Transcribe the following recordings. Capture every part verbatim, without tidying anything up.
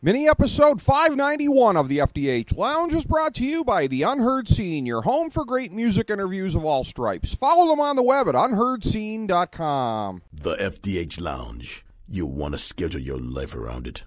Mini episode five ninety-one of the F D H Lounge is brought to you by The Unheard Scene, your home for great music interviews of all stripes. Follow them on the web at unheard scene dot com. The F D H Lounge. You want to schedule your life around it.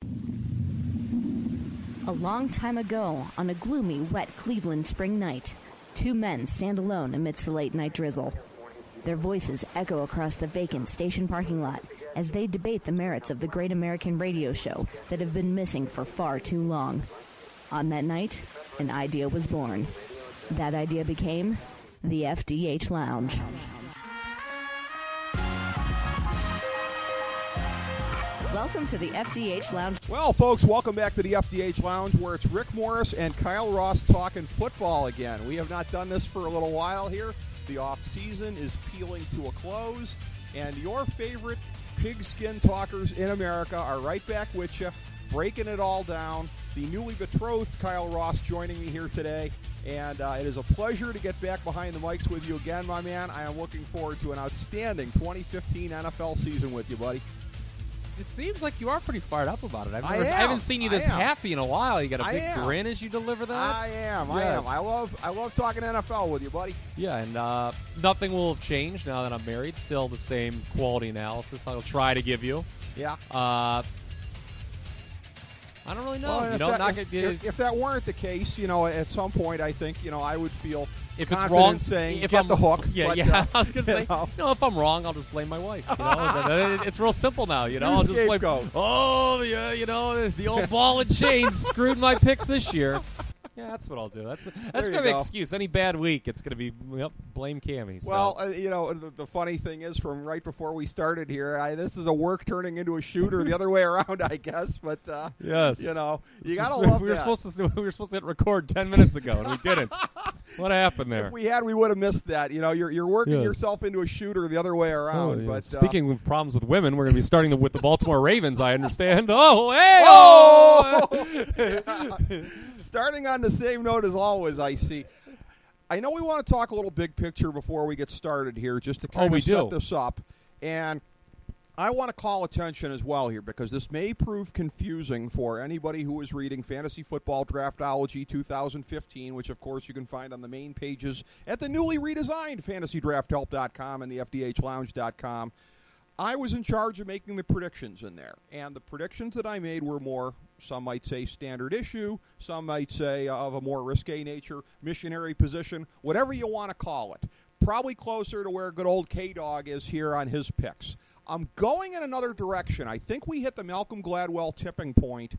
A long time ago, on a gloomy, wet Cleveland spring night, two men stand alone amidst the late-night drizzle. Their voices echo across the vacant station parking lot as they debate the merits of the great American radio show that have been missing for far too long. On that night, an idea was born. That idea became the F D H Lounge. Welcome to the F D H Lounge. Well, folks, welcome back to the F D H Lounge, where it's Rick Morris and Kyle Ross talking football again. We have not done this for a little while here. The off-season is peeling to a close, and your favorite pigskin talkers in America are right back with you, breaking it all down. The newly betrothed Kyle Ross joining me here today, and uh, it is a pleasure to get back behind the mics with you again, my man. I am looking forward to an outstanding twenty fifteen N F L season with you, buddy. It seems like you are pretty fired up about it. I've I, never, am. I haven't seen you this I happy in a while. You got a I big am. grin as you deliver that. I am. I Yes. am. I love. I love talking N F L with you, buddy. Yeah, and uh, nothing will have changed now that I'm married. Still the same quality analysis I'll try to give you. Yeah. Uh, I don't really know. Well, you if, know, that, not if, gonna, if, if that weren't the case, you know, at some point, I think, you know, I would feel if it's confident wrong, saying if get I'm, the hook. Yeah, but, yeah. uh, I was gonna say, you know. no, if I'm wrong, I'll just blame my wife. You know, it's real simple now. You know, You're I'll just blame. scapegoat. Oh, yeah, you know, the old ball and chain screwed my picks this year. Yeah, that's what I'll do. That's that's There gonna you be go. an excuse. Any bad week, it's gonna be yep, blame Cammy. So. Well, uh, you know, the, the funny thing is, from right before we started here, I, this is a work turning into a shooter the other way around, I guess. But uh, yes, you know, you This gotta was- love we were that. supposed to we were supposed to hit record ten minutes ago, and we didn't. What happened there? If we had, we would have missed that. You know, you're you're working Yes. yourself into a shooter the other way around. Oh, yeah. But uh, Speaking of problems with women, we're going to be starting the, with the Baltimore Ravens. I understand. Oh, hey! Oh! Starting on the same note as always, I see. I know we want to talk a little big picture before we get started here, just to kind Oh, we of set do. this up. And I want to call attention as well here, because this may prove confusing for anybody who is reading Fantasy Football Draftology two thousand fifteen, which, of course, you can find on the main pages at the newly redesigned fantasy draft help dot com and the F D H lounge dot com. I was in charge of making the predictions in there, and the predictions that I made were more, some might say standard issue, some might say uh, of a more risque nature, missionary position, whatever you want to call it. Probably closer to where good old K-Dog is here on his picks. I'm going in another direction. I think we hit the Malcolm Gladwell tipping point,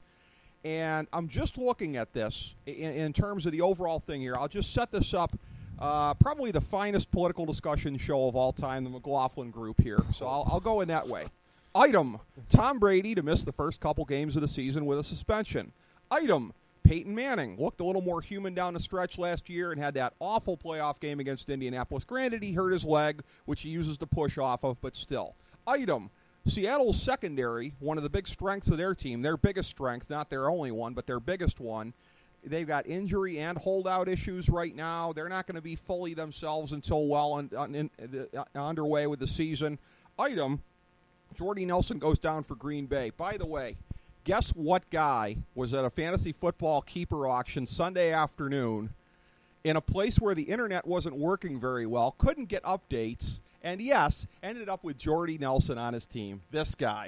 and I'm just looking at this in, in terms of the overall thing here. I'll just set this up. Uh, probably the finest political discussion show of all time, the McLaughlin Group here. So I'll, I'll go in that way. Item, Tom Brady to miss the first couple games of the season with a suspension. Item, Peyton Manning looked a little more human down the stretch last year and had that awful playoff game against Indianapolis. Granted, he hurt his leg, which he uses to push off of, but still. Item, Seattle's secondary, one of the big strengths of their team, their biggest strength, not their only one, but their biggest one. They've got injury and holdout issues right now. They're not going to be fully themselves until well in, in, in, uh, underway with the season. Item, Jordy Nelson goes down for Green Bay. By the way, guess what guy was at a fantasy football keeper auction Sunday afternoon in a place where the internet wasn't working very well, couldn't get updates, and yes, ended up with Jordy Nelson on his team. This guy.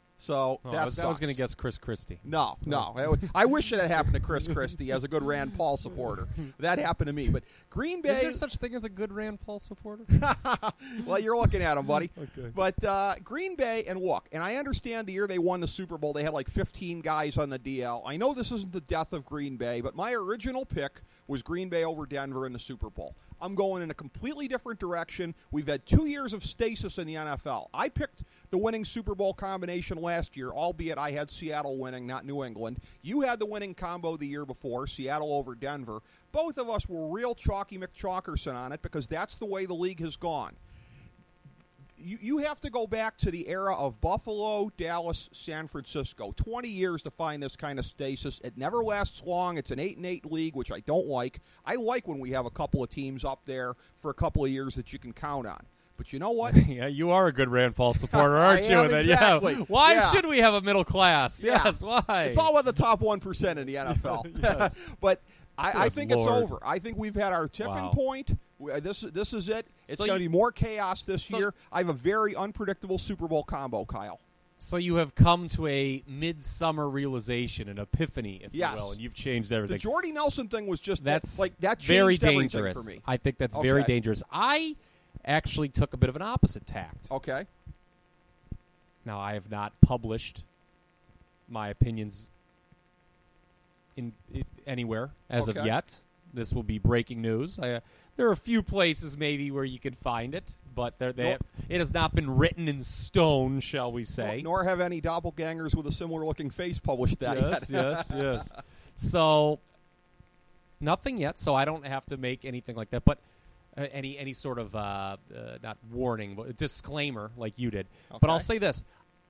So Oh, that I was, I was sucks. going to guess Chris Christie. No, no. I wish it had happened to Chris Christie as a good Rand Paul supporter. That happened to me. But Green Bay... Is there such thing as a good Rand Paul supporter? Well, you're looking at him, buddy. Okay. But uh, Green Bay, and look, and I understand the year they won the Super Bowl, they had like fifteen guys on the D L. I know this isn't the death of Green Bay, but my original pick was Green Bay over Denver in the Super Bowl. I'm going in a completely different direction. We've had two years of stasis in the N F L. I picked the winning Super Bowl combination last year, albeit I had Seattle winning, not New England. You had the winning combo the year before, Seattle over Denver. Both of us were real chalky McChalkerson on it because that's the way the league has gone. You, you have to go back to the era of Buffalo, Dallas, San Francisco. twenty years to find this kind of stasis. It never lasts long. It's an eight and eight league, which I don't like. I like when we have a couple of teams up there for a couple of years that you can count on. But you know what? Yeah, you are a good Rand Paul supporter, aren't I you? am, And then, exactly. Yeah. Why Yeah. should we have a middle class? Yeah. Yes, why? It's all about the top one percent in the N F L. Yes. But I, I Good think Lord. it's over. I think we've had our tipping Wow. point. We- This this is it. It's So going to you- be more chaos this so- year. I have a very unpredictable Super Bowl combo, Kyle. So you have come to a midsummer realization, an epiphany, if Yes. you will, and you've changed The everything. Jordy Nelson thing was just That's like that changed very everything dangerous. for me. I think that's very Okay. dangerous. I actually took a bit of an opposite tact. Okay. Now, I have not published my opinions in, in anywhere as Okay. of yet. This will be breaking news. I, uh, there are a few places maybe where you can find it, but there, they, Nope. it has not been written in stone, shall we say. Nor have any doppelgangers with a similar looking face published that Yes, yet. yes, yes. So, nothing yet, so I don't have to make anything like that. But uh, any any sort of, uh, uh, not warning, but a disclaimer like you did. But Okay. I'll say this.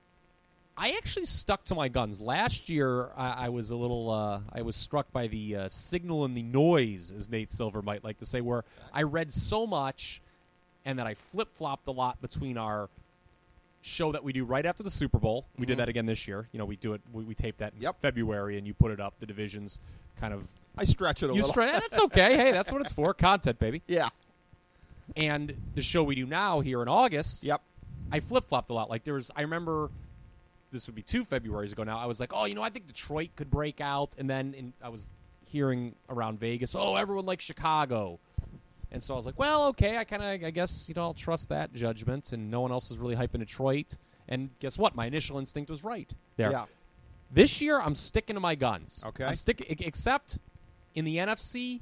I actually stuck to my guns. Last year, I, I was a little, uh, I was struck by the uh, signal and the noise, as Nate Silver might like to say, where I read so much and that I flip-flopped a lot between our show that we do right after the Super Bowl. We Mm-hmm. did that again this year. You know, we do it, we, we tape that in Yep. February, and you put it up, the divisions kind of, I stretch it a you little. stra- that's okay. Hey, that's what it's for, content, baby. Yeah. And the show we do now here in August, Yep. I flip-flopped a lot. Like, there was, I remember, this would be two Februarys ago now, I was like, oh, you know, I think Detroit could break out. And then in, I was hearing around Vegas, oh, everyone likes Chicago. And so I was like, well, okay, I kind of, I guess, you know, I'll trust that judgment. And no one else is really hyping Detroit. And guess what? My initial instinct was right there. Yeah. This year, I'm sticking to my guns. Okay. I'm sticking, except in the N F C,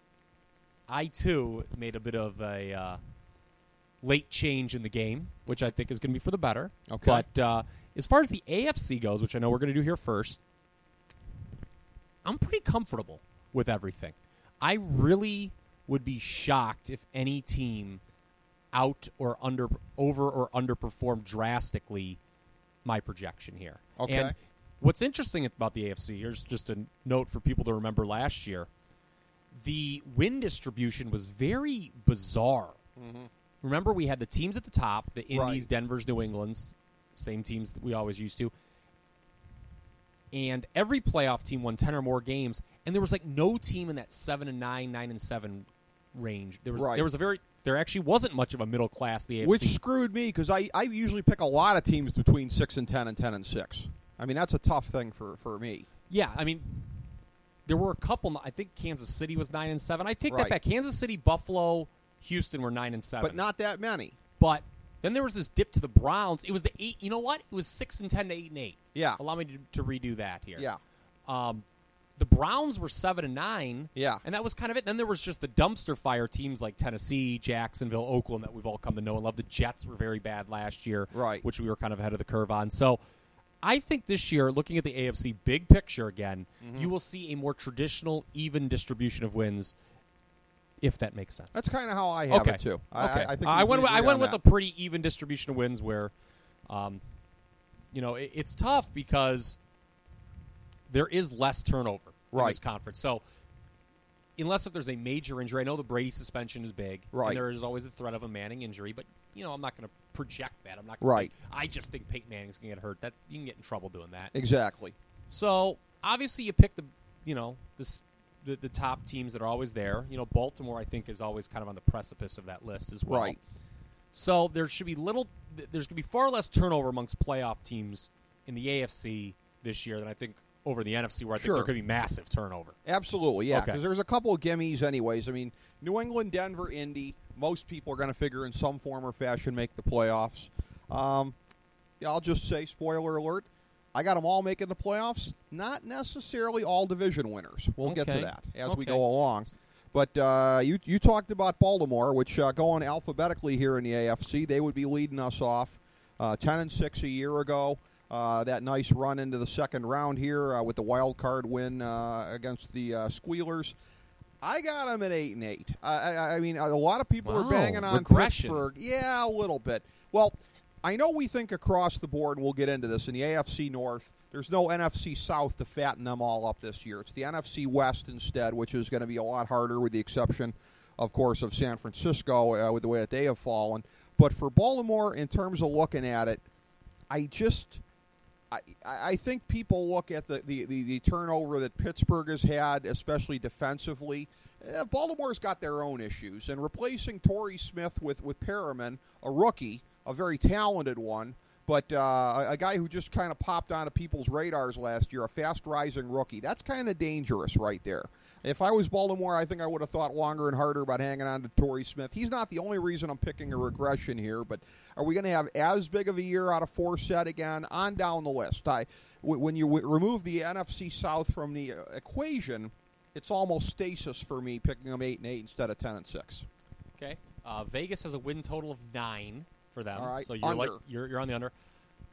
I, too, made a bit of a uh, late change in the game, which I think is going to be for the better. Okay. But uh, as far as the A F C goes, which I know we're going to do here first, I'm pretty comfortable with everything. I really would be shocked if any team out or under over or underperformed drastically my projection here. Okay. And what's interesting about the A F C, here's just a note for people to remember last year, the win distribution was very bizarre. Mm-hmm. Remember, we had the teams at the top, the Indies, Right. Denvers, New Englands, same teams that we always used to. And every playoff team won ten or more games, and there was like no team in that seven and nine, nine and seven range. There was Right. there was a very there actually wasn't much of a middle class the A F C. Which screwed me because I, I usually pick a lot of teams between six and ten and ten and six. I mean, that's a tough thing for, for me. Yeah, I mean, there were a couple. I think Kansas City was nine and seven. I take Right. that back. Kansas City, Buffalo, Houston were nine and seven, But not that many. But then there was this dip to the Browns. It was the eight. You know what? It was six and ten to eight and eight. Yeah. Allow me to, to redo that here. Yeah. Um, the Browns were seven and nine. Yeah. And that was kind of it. Then there was just the dumpster fire teams like Tennessee, Jacksonville, Oakland that we've all come to know and love. The Jets were very bad last year, Right. which we were kind of ahead of the curve on. So I think this year, looking at the A F C big picture again, Mm-hmm. you will see a more traditional, even distribution of wins, if that makes sense. That's kind of how I have okay. it, too. I, okay. I, I think I we went. With, agree I went on with that. a pretty even distribution of wins, where, um, you know, it, it's tough because there is less turnover in Right. this conference. So, unless if there's a major injury, I know the Brady suspension is big, Right. and there is always the threat of a Manning injury. But you know, I'm not going to project that. I'm not going Right. to say I just think Peyton Manning's going to get hurt. That you can get in trouble doing that. Exactly. So obviously, you pick the, you know, this the, the top teams that are always there. You know, Baltimore, I think, is always kind of on the precipice of that list as well. Right. So there should be little. There's going to be far less turnover amongst playoff teams in the A F C this year than I think over the N F C, where I Sure. think there could be massive turnover. Absolutely, yeah. Okay. Because there's a couple of gimmies anyways. I mean, New England, Denver, Indy, most people are going to figure in some form or fashion make the playoffs. Um, yeah, I'll just say, spoiler alert, I got them all making the playoffs. Not necessarily all division winners. We'll get to Okay. that as we Okay. go along. But uh, you you talked about Baltimore, which uh, going alphabetically here in the A F C, they would be leading us off uh, ten and six a year ago. Uh, that nice run into the second round here uh, with the wild card win uh, against the uh, Squealers. I got them at eight and eight. I, I, I mean, a lot of people Wow, are banging on regression. Pittsburgh. Yeah, a little bit. Well, I know we think across the board, and we'll get into this in the A F C North. There's no N F C South to fatten them all up this year. It's the N F C West instead, which is going to be a lot harder, with the exception, of course, of San Francisco uh, with the way that they have fallen. But for Baltimore, in terms of looking at it, I just I, I think people look at the, the, the, the turnover that Pittsburgh has had, especially defensively. Uh, Baltimore's got their own issues, and replacing Torrey Smith with, with Perriman, a rookie, a very talented one, but uh, a, a guy who just kind of popped onto people's radars last year, a fast-rising rookie, that's kind of dangerous right there. If I was Baltimore, I think I would have thought longer and harder about hanging on to Torrey Smith. He's not the only reason I'm picking a regression here, but are we going to have as big of a year out of Forsett again? On down the list. I, w- when you w- remove the N F C South from the uh, equation, it's almost stasis for me picking them eight and eight instead of ten and six. Okay. Uh, Vegas has a win total of nine for them. All right. So you're Under. like you're you're on the under.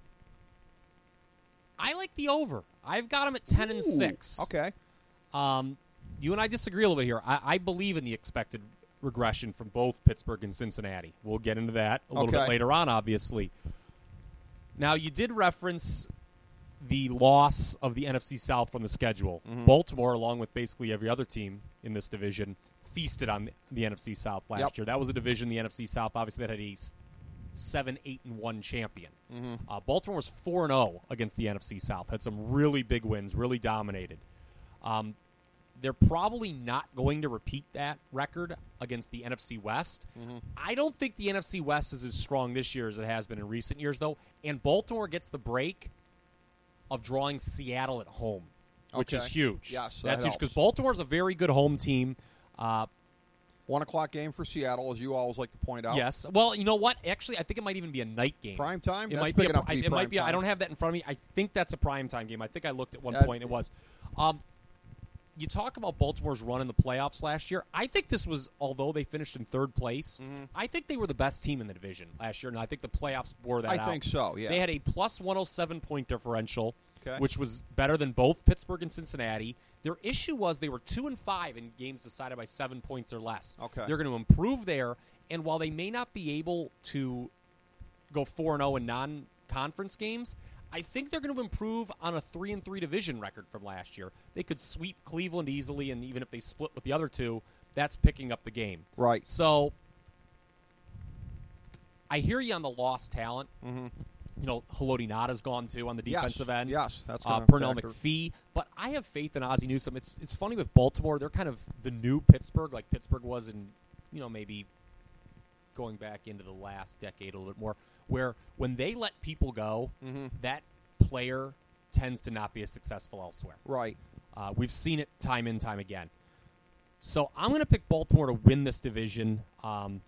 I like the over. I've got them at ten and six. Okay. Um, you and I disagree a little bit here. I, I believe in the expected regression from both Pittsburgh and Cincinnati. We'll get into that a little okay. bit later on, obviously. Now, you did reference the loss of the N F C South from the schedule. Mm-hmm. Baltimore, along with basically every other team in this division, feasted on the, the N F C South last Yep. year. That was a division, the N F C South, obviously, that had a seven, eight, and one champion. Mm-hmm. Uh, Baltimore was four and zero against the N F C South. Had some really big wins, really dominated. Um, they're probably not going to repeat that record against the N F C West. Mm-hmm. I don't think the N F C West is as strong this year as it has been in recent years, though. And Baltimore gets the break of drawing Seattle at home, which Okay. is huge. Yes, that that's huge helps. because Baltimore's a very good home team. Uh, One o'clock game for Seattle, as you always like to point out. Yes. Well, you know what? Actually, I think it might even be a night game. Prime time? It That's might big be. A, enough to be it might prime be. I time. don't have that in front of me. I think that's a prime time game. I think I looked at one That- point. It was. Um, you talk about Baltimore's run in the playoffs last year. I think this was, although they finished in third place, Mm-hmm. I think they were the best team in the division last year, and I think the playoffs bore that I out. think so, yeah. They had a plus one oh seven point differential, Okay. which was better than both Pittsburgh and Cincinnati. Their issue was they were two and five in games decided by seven points or less. Okay. They're going to improve there, and while they may not be able to go four and zero in non-conference games, I think they're going to improve on a three and three division record from last year. They could sweep Cleveland easily, and even if they split with the other two, that's picking up the game. Right. So I hear you on the lost talent. Mm-hmm. You know, Haloti Ngata's gone too on the Yes, defensive end. yes, that's uh, gonna Pernell factor. McPhee. But I have faith in Ozzie Newsome. It's it's funny with Baltimore; they're kind of the new Pittsburgh, like Pittsburgh was in, you know, maybe going back into the last decade a little bit more, where when they let people go, Mm-hmm. that player tends to not be as successful elsewhere. Right. Uh, we've seen it time and time again. So I'm going to pick Baltimore to win this division. Um,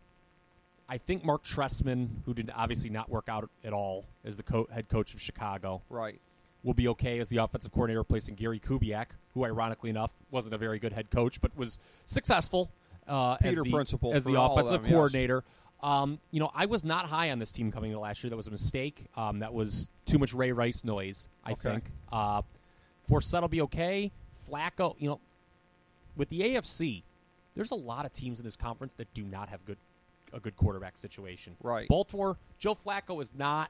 I think Mark Trestman, who did obviously not work out at all as the co- head coach of Chicago, Right. will be okay as the offensive coordinator replacing Gary Kubiak, who ironically enough wasn't a very good head coach but was successful uh, as Peter the, principle as for the all of offensive them, yes. coordinator. Um, you know, I was not high on this team coming into last year. That was a mistake. Um, that was too much Ray Rice noise, I Okay. think. Uh, Forsett will be okay. Flacco, you know, with the A F C, there's a lot of teams in this conference that do not have good a good quarterback situation. Right. Baltimore, Joe Flacco is not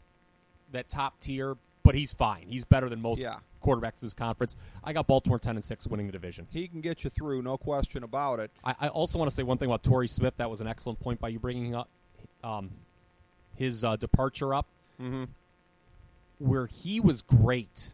that top tier, but he's fine. He's better than most Yeah. quarterbacks in this conference. I got Baltimore ten and six winning the division. He can get you through, no question about it. I, I also want to say one thing about Torrey Smith. That was an excellent point by you bringing up um, his uh, departure up. Mm-hmm. Where he was great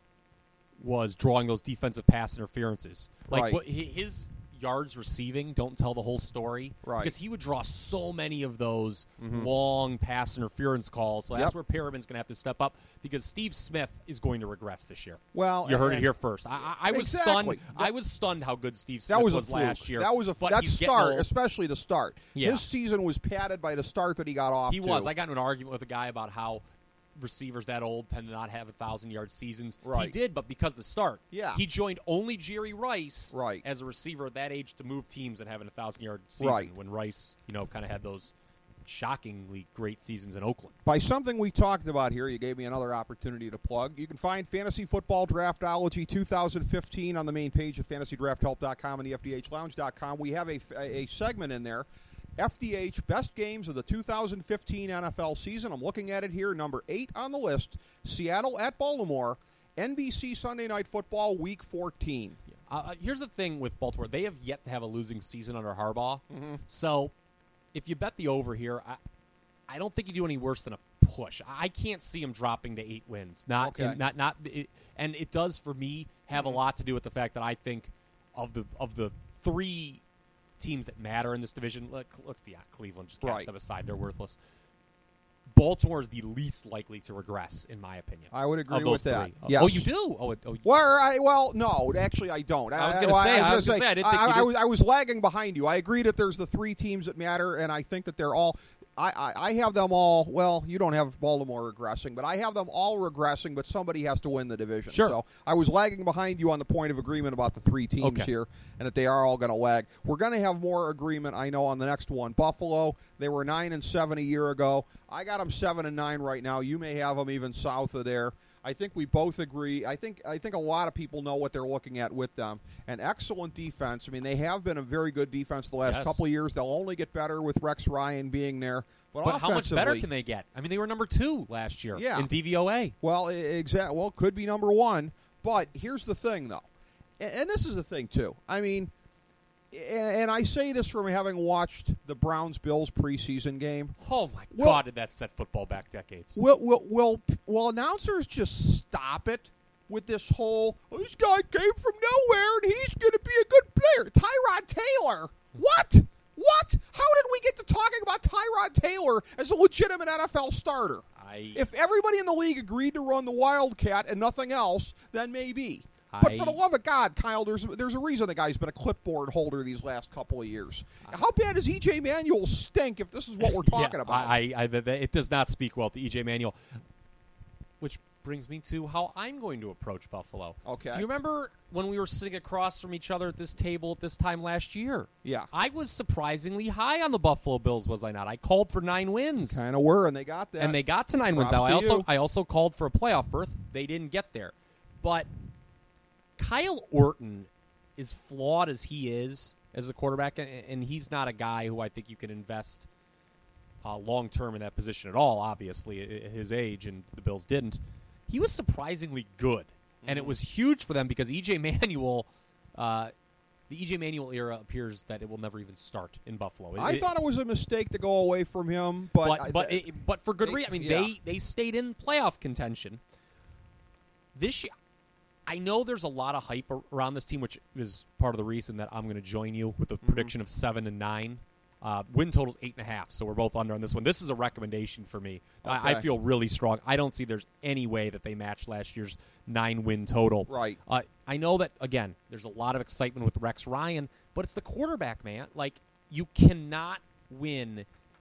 was drawing those defensive pass interferences. Like Right. what, hi- his yards receiving don't tell the whole story. Right. Because he would draw so many of those Mhm. long pass interference calls. So that's Yep. where Perriman's going to have to step up because Steve Smith is going to regress this year. Well, You heard it and- here first. I, I, I was Exactly. stunned. I was stunned how good Steve Smith That was a last fluke. year. That was a but that he's getting start, old. especially the start. Yeah. His season was padded by the start that he got off. He to. was. I got into an argument with a guy about how receivers that old tend to not have a thousand yard seasons. He Right. did, but because of the start. Yeah. He joined only Jerry Rice Right. as a receiver at that age to move teams and having a thousand yard season Right. when Rice, you know, kind of had those shockingly great seasons in Oakland. By something we talked about here, you gave me another opportunity to plug. You can find Fantasy Football Draftology twenty fifteen on the main page of fantasy draft help dot com and the F D H lounge dot com. We have a, a segment in there, F D H Best Games of the two thousand fifteen N F L season. I'm looking at it here, number eight on the list, Seattle at Baltimore, N B C Sunday Night Football, Week fourteen. Uh, here's the thing with Baltimore. They have yet to have a losing season under Harbaugh. Mm-hmm. So if you bet the over here, I, I don't think you do any worse than a push. I can't see them dropping to eight wins. Not, Okay. in, not, not. It, and it does for me have Mm-hmm. a lot to do with the fact that I think of the of the three teams that matter in this division. Let, let's be honest, Cleveland, just cast Right. them aside; they're worthless. Baltimore is the least likely to regress, in my opinion. I would agree of those with that. three. Oh, Yes. Oh, you do? Oh, it- oh you- Well, I, well, no, actually, I don't. I was gonna well, say- I gonna was gonna say, I didn't think you I, did. was, I was lagging behind you. I agree that there's the three teams that matter, and I think that they're all. I, I, I have them all. Well, you don't have Baltimore regressing, but I have them all regressing. But somebody has to win the division. Sure. So I was lagging behind you on the point of agreement about the three teams Okay. here, and that they are all going to lag. We're going to have more agreement, I know, on the next one. Buffalo. They were nine and seven a year ago. I got them seven and nine right now. You may have them even south of there. I think we both agree. I think I think a lot of people know what they're looking at with them. An excellent defense. I mean, they have been a very good defense the last Yes. couple of years. They'll only get better with Rex Ryan being there. But, But how much better offensively- can they get? I mean, they were number two last year Yeah. in D V O A. Well, exactly. Well, could be number one. But here's the thing, though, and, and this is the thing too. I mean, and, and I say this from having watched the Browns-Bills preseason game. Oh my Well- God, did that set football back decades? Will will will will announcers just stop it with this whole oh, this guy came from nowhere and he's going to be a good player? Tyrod Taylor. What? What? How did we get to talking about Tyrod Taylor as a legitimate N F L starter? I If everybody in the league agreed to run the Wildcat and nothing else, then maybe. But I- for the love of God, Kyle, there's there's a reason the guy's been a clipboard holder these last couple of years. How bad does E J Manuel stink if this is what we're talking yeah, about? I, I, I, th- th- it does not speak well to E J Manuel. Which brings me to how I'm going to approach Buffalo. Okay. Do you remember when we were sitting across from each other at this table at this time last year? Yeah. I was surprisingly high on the Buffalo Bills, was I not? I called for nine wins. Kind of were, and they got that. And they got to nine wins. Props Now, I to also you. I also called for a playoff berth. They didn't get there. But Kyle Orton, as flawed as he is as a quarterback, and, and he's not a guy who I think you can invest uh, long term in that position at all, obviously, at his age, and the Bills didn't. He was surprisingly good. Mm-hmm. And it was huge for them because E J Manuel, uh, the E J Manuel era appears that it will never even start in Buffalo. It, I it, thought it was a mistake to go away from him, but but I- but, th- it, but for good they- reason. I mean, yeah. they they stayed in playoff contention. This year, I know there's a lot of hype ar- around this team, which is part of the reason that I'm going to join you with a Mm-hmm. prediction of seven and nine. Uh, win total's eight and a half, so we're both under on this one. This is a recommendation for me. I, I Okay. feel really strong. I don't see there's any way that they match last year's nine win total. Right. Uh, I know that again. There's a lot of excitement with Rex Ryan, but it's the quarterback, man. Like you cannot win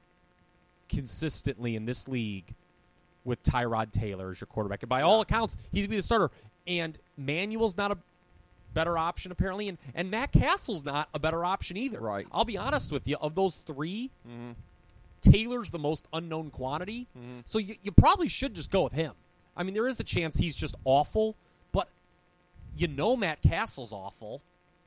consistently in this league with Tyrod Taylor as your quarterback. And by all accounts, he's going to be the starter. And Manuel's not a better option, apparently. And, and Matt Castle's not a better option either. Right. I'll be honest with you. Of those three, Mm-hmm. Taylor's the most unknown quantity. So you, you probably should just go with him. I mean, there is the chance he's just awful, but you know Matt Castle's awful.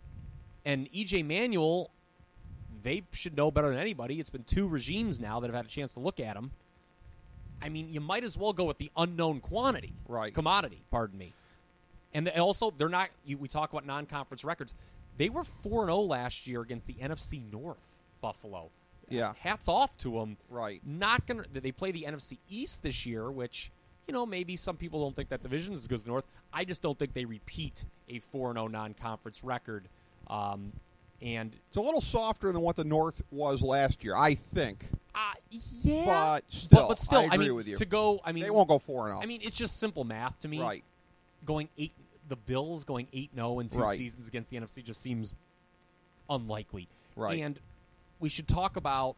And E J Manuel, they should know better than anybody. It's been two regimes now that have had a chance to look at him. I mean, you might as well go with the unknown quantity. Right. Commodity, pardon me. And they also, they're not, you, we talk about non-conference records. They were four and oh last year against the N F C North, Buffalo. Yeah. Hats off to them. Right. Not going to, they play the N F C East this year, which, you know, maybe some people don't think that division is as good as the North. I just don't think they repeat a four and oh non-conference record. Um, and It's a little softer than what the North was last year, I think. uh, yeah, But still, but, but still, I agree mean, with you. to go, I mean, They won't go four and oh. I mean, it's just simple math to me. Right. Going eight, the Bills going eight and zero in two Right. seasons against the N F C just seems unlikely. Right. And we should talk about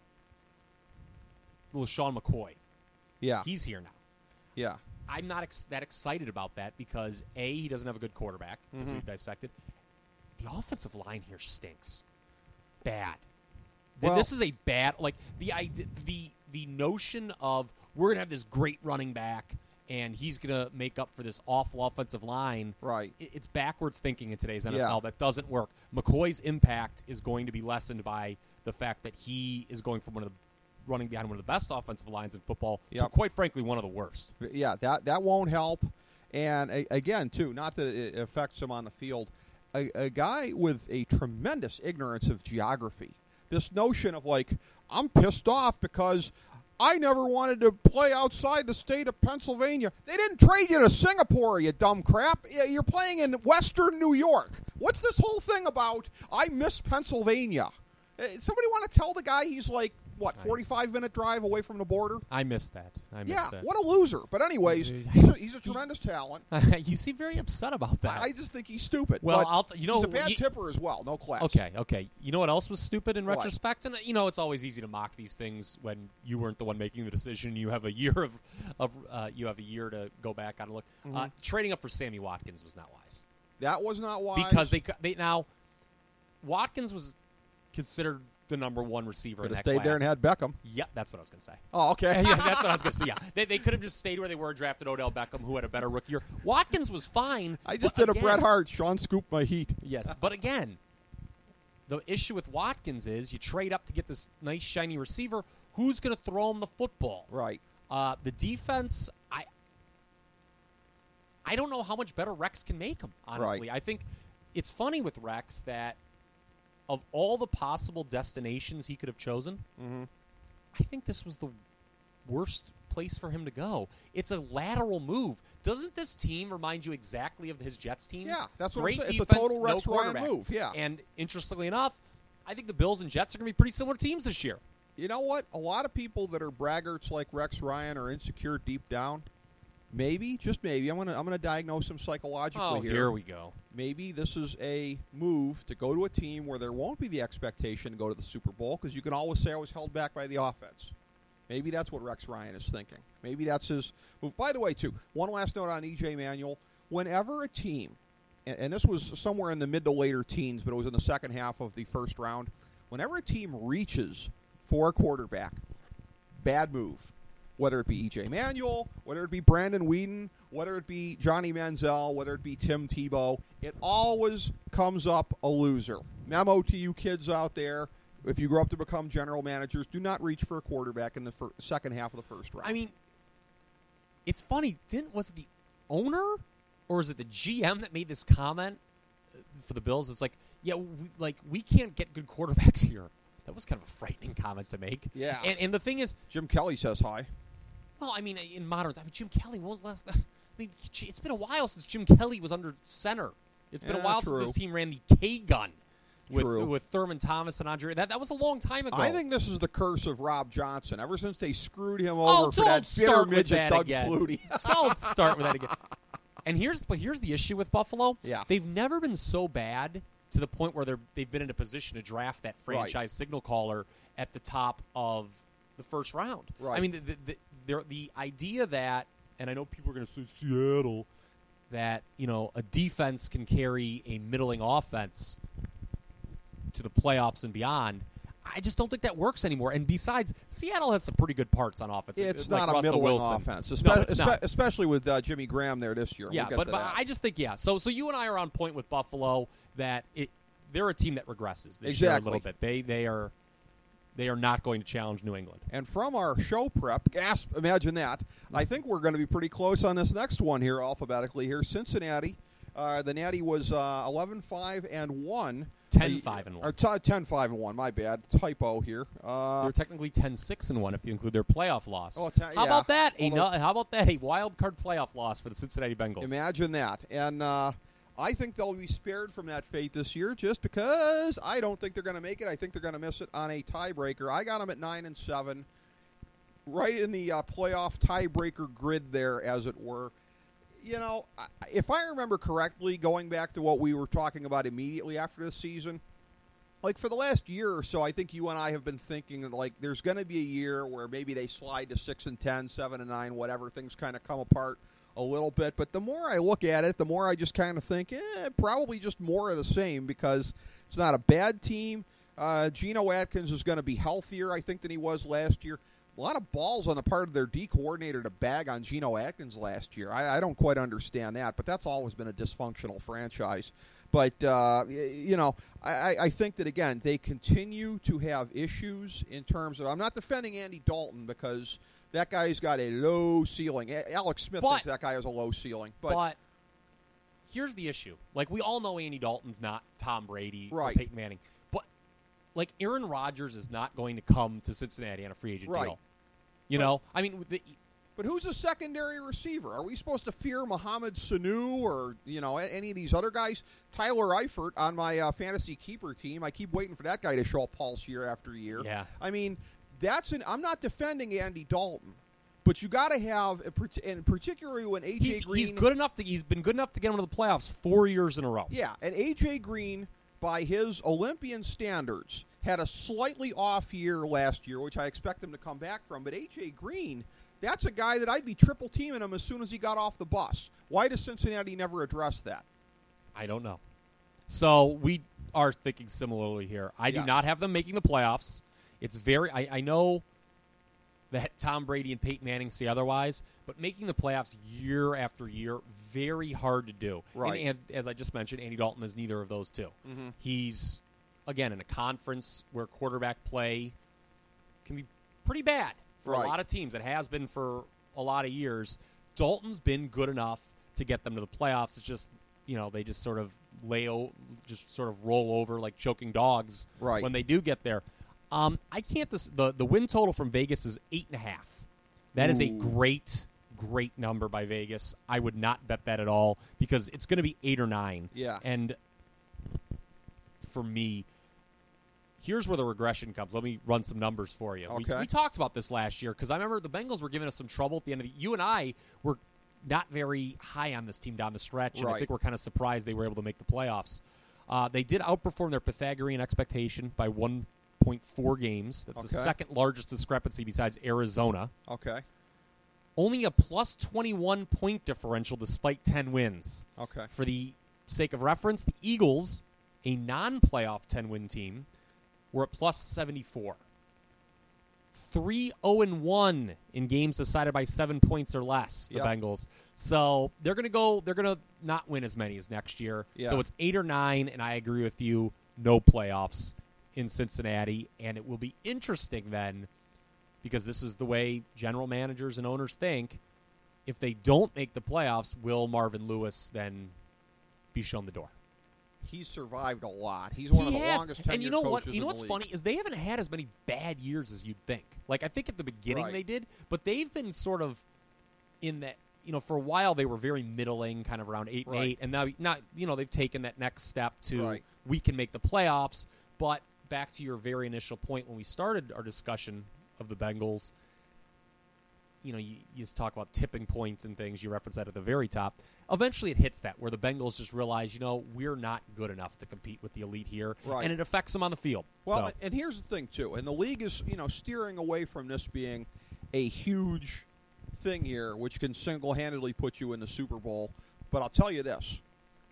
LaShawn McCoy. Yeah. He's here now. Yeah. I'm not ex- that excited about that because A, he doesn't have a good quarterback, as Mm-hmm. we've dissected. The offensive line here stinks. Bad. Th- Well- this is a bad, like the ide- the the notion of we're gonna have this great running back and he's gonna make up for this awful offensive line. Right. i- It's backwards thinking in today's N F L. Yeah. That doesn't work. McCoy's impact is going to be lessened by the fact that he is going from one of the running behind one of the best offensive lines in football to, Yep. quite frankly, one of the worst. Yeah, that that won't help. And a, again, too, not that it affects him on the field, a, a guy with a tremendous ignorance of geography. This notion of like, I'm pissed off because I never wanted to play outside the state of Pennsylvania. They didn't trade you to Singapore, you dumb crap. You're playing in Western New York. What's this whole thing about, I miss Pennsylvania? Somebody want to tell the guy he's like, what, forty-five minute drive away from the border? I missed that. I missed yeah, that. what a loser. But anyways, he's a, he's a tremendous talent. You seem very upset about that. I, I just think he's stupid. Well, but I'll t- you know he's a bad you, tipper as well. No class. Okay, okay. You know what else was stupid in What? retrospect? And you know, it's always easy to mock these things when you weren't the one making the decision. You have a year of, of uh, you have a year to go back on and look. Mm-hmm. Uh, trading up for Sammy Watkins was not wise. That was not wise. Because they they now Watkins was considered the number one receiver could in have that stayed class. there and had Beckham. Yep, that's what I was going to say. Oh, okay. yeah, that's what I was going to say. Yeah, they, they could have just stayed where they were and drafted Odell Beckham, who had a better rookie year. Watkins was fine. I just but did again, a Bret Hart. Sean scooped my heat. Yes, but again, the issue with Watkins is you trade up to get this nice shiny receiver. Who's going to throw him the football? Right. Uh, the defense, I, I don't know how much better Rex can make him. Honestly, Right. I think it's funny with Rex that of all the possible destinations he could have chosen, mm-hmm. I think this was the worst place for him to go. It's a lateral move. Doesn't this team remind you exactly of his Jets teams? Yeah, that's what Great I'm saying. defense, It's a total Rex no Ryan quarterback. move, yeah. And interestingly enough, I think the Bills and Jets are going to be pretty similar teams this year. You know what? A lot of people that are braggarts like Rex Ryan are insecure deep down. Maybe, just maybe, I'm gonna I'm gonna diagnose him psychologically Oh, here. here we go. Maybe this is a move to go to a team where there won't be the expectation to go to the Super Bowl because you can always say I was held back by the offense. Maybe that's what Rex Ryan is thinking. Maybe that's his move. By the way, too, one last note on E J Manuel. Whenever a team, and, and this was somewhere in the mid to later teens, but it was in the second half of the first round, whenever a team reaches for a quarterback, bad move. Whether it be E J Manuel, whether it be Brandon Whedon, whether it be Johnny Manziel, whether it be Tim Tebow, it always comes up a loser. Memo to you kids out there, if you grow up to become general managers, do not reach for a quarterback in the fir- second half of the first round. I mean, it's funny. Didn't was it the owner or is it the G M that made this comment for the Bills? It's like, yeah, we, like we can't get good quarterbacks here. That was kind of a frightening comment to make. Yeah. And, and the thing is, Jim Kelly says hi. well, I mean, in modern time, Jim Kelly. When was the last? I mean, it's been a while since Jim Kelly was under center. It's been Yeah, a while true. since this team ran the K gun with True. with Thurman Thomas and Andre. That that was a long time ago. I think this is the curse of Rob Johnson. Ever since they screwed him over Oh, for don't that bitter start with midget that Doug again. Flutie. Don't start with that again. And here's but here's the issue with Buffalo. Yeah. They've never been so bad to the point where they're they've been in a position to draft that franchise Right. signal caller at the top of the first round. Right. I mean, the the, the, the, the idea that, and I know people are going to say Seattle, that you know a defense can carry a middling offense to the playoffs and beyond. I just don't think that works anymore. And besides, Seattle has some pretty good parts on offense. It's like not a Russell middling Wilson. offense, No, espe- it's espe- not. especially with uh, Jimmy Graham there this year. Yeah, we'll get but, to but that. I just think yeah. So so you and I are on point with Buffalo that it they're a team that regresses this Exactly. year a little bit. They they are they are not going to challenge New England. And from our show prep, gasp, imagine that. I think we're going to be pretty close on this next one here alphabetically here. Cincinnati, uh, the Natty was uh, eleven five and one. ten five and one. Or t- ten five and one, my bad. Typo here. Uh, They're technically ten six and one if you include their playoff loss. Oh, ta- how yeah. about that? A Although- no, how about that? A wild card playoff loss for the Cincinnati Bengals. Imagine that. And uh, I think they'll be spared from that fate this year just because I don't think they're going to make it. I think they're going to miss it on a tiebreaker. I got them at nine and seven, right in the uh, playoff tiebreaker grid there, as it were. You know, I- if I remember correctly, going back to what we were talking about immediately after the season, like for the last year or so, I think you and I have been thinking that, like, there's going to be a year where maybe they slide to six and ten, seven and nine, whatever. Things kind of come apart a little bit. But the more I look at it, the more I just kind of think, eh, probably just more of the same because it's not a bad team. Uh, Geno Atkins is going to be healthier, I think, than he was last year. A lot of balls on the part of their D coordinator to bag on Geno Atkins last year. I, I don't quite understand that, but that's always been a dysfunctional franchise. But, uh, you know, I, I think that, again, they continue to have issues in terms of – I'm not defending Andy Dalton because that guy's got a low ceiling. A- Alex Smith But- thinks that guy has a low ceiling. But, But here's the issue. Like, we all know Andy Dalton's not Tom Brady Right. or Peyton Manning. But, like, Aaron Rodgers is not going to come to Cincinnati on a free agent Right. deal. You but, know, I mean, the, but who's the secondary receiver? Are we supposed to fear Mohamed Sanu or you know any of these other guys? Tyler Eifert on my uh, fantasy keeper team. I keep waiting for that guy to show a pulse year after year. Yeah. I mean, that's an. I'm not defending Andy Dalton. But you got to have, and particularly when A J he's, Green, he's good enough to. He's been good enough to get him to the playoffs four years in a row. Yeah, and A J Green, by his Olympian standards, had a slightly off year last year, which I expect him to come back from. But A J Green, that's a guy that I'd be triple teaming him as soon as he got off the bus. Why does Cincinnati never address that? I don't know. So we are thinking similarly here. I yes. do not have them making the playoffs. It's very. I, I know that Tom Brady and Peyton Manning say otherwise, but making the playoffs year after year, very hard to do. Right. And, and as I just mentioned, Andy Dalton is neither of those two. Mm-hmm. He's, again, in a conference where quarterback play can be pretty bad for right. a lot of teams. It has been for a lot of years. Dalton's been good enough to get them to the playoffs. It's just, you know, they just sort of lay, o- just sort of roll over like choking dogs right. when they do get there. Um, I can't. Dis- the the win total from Vegas is eight and a half. That Ooh. is a great, great number by Vegas. I would not bet that at all because it's going to be eight or nine. Yeah. And for me, here's where the regression comes. Let me run some numbers for you. Okay. We, we talked about this last year because I remember the Bengals were giving us some trouble at the end of the. You and I were not very high on this team down the stretch, and right. I think we're kind of surprised they were able to make the playoffs. Uh, they did outperform their Pythagorean expectation by one point four games. That's okay. the second largest discrepancy besides Arizona. Okay. Only a plus twenty-one point differential despite ten wins. Okay. For the sake of reference, the Eagles, a non-playoff ten-win team, were at plus seventy-four. three oh and one in games decided by seven points or less, the yep. Bengals. So they're going to go, they're going to not win as many as next year. Yeah. So it's eight or nine, and I agree with you, no playoffs in Cincinnati. And it will be interesting then, because this is the way general managers and owners think, if they don't make the playoffs, will Marvin Lewis then be shown the door? He's survived a lot. He's one he of the has. longest tenured And you know what? coaches You know in what's the funny is they haven't had as many bad years as you'd think. Like I think at the beginning right. they did, but they've been sort of in that. You know, for a while they were very middling, kind of around eight right. and eight, and now not. You know, they've taken that next step to right. we can make the playoffs. But back to your very initial point when we started our discussion of the Bengals. You know, you, you just talk about tipping points and things. You reference that at the very top. Eventually it hits that where the Bengals just realize, you know, we're not good enough to compete with the elite here. Right. And it affects them on the field. Well, so. and here's the thing, too. And the league is, you know, steering away from this being a huge thing here, which can single-handedly put you in the Super Bowl. But I'll tell you this.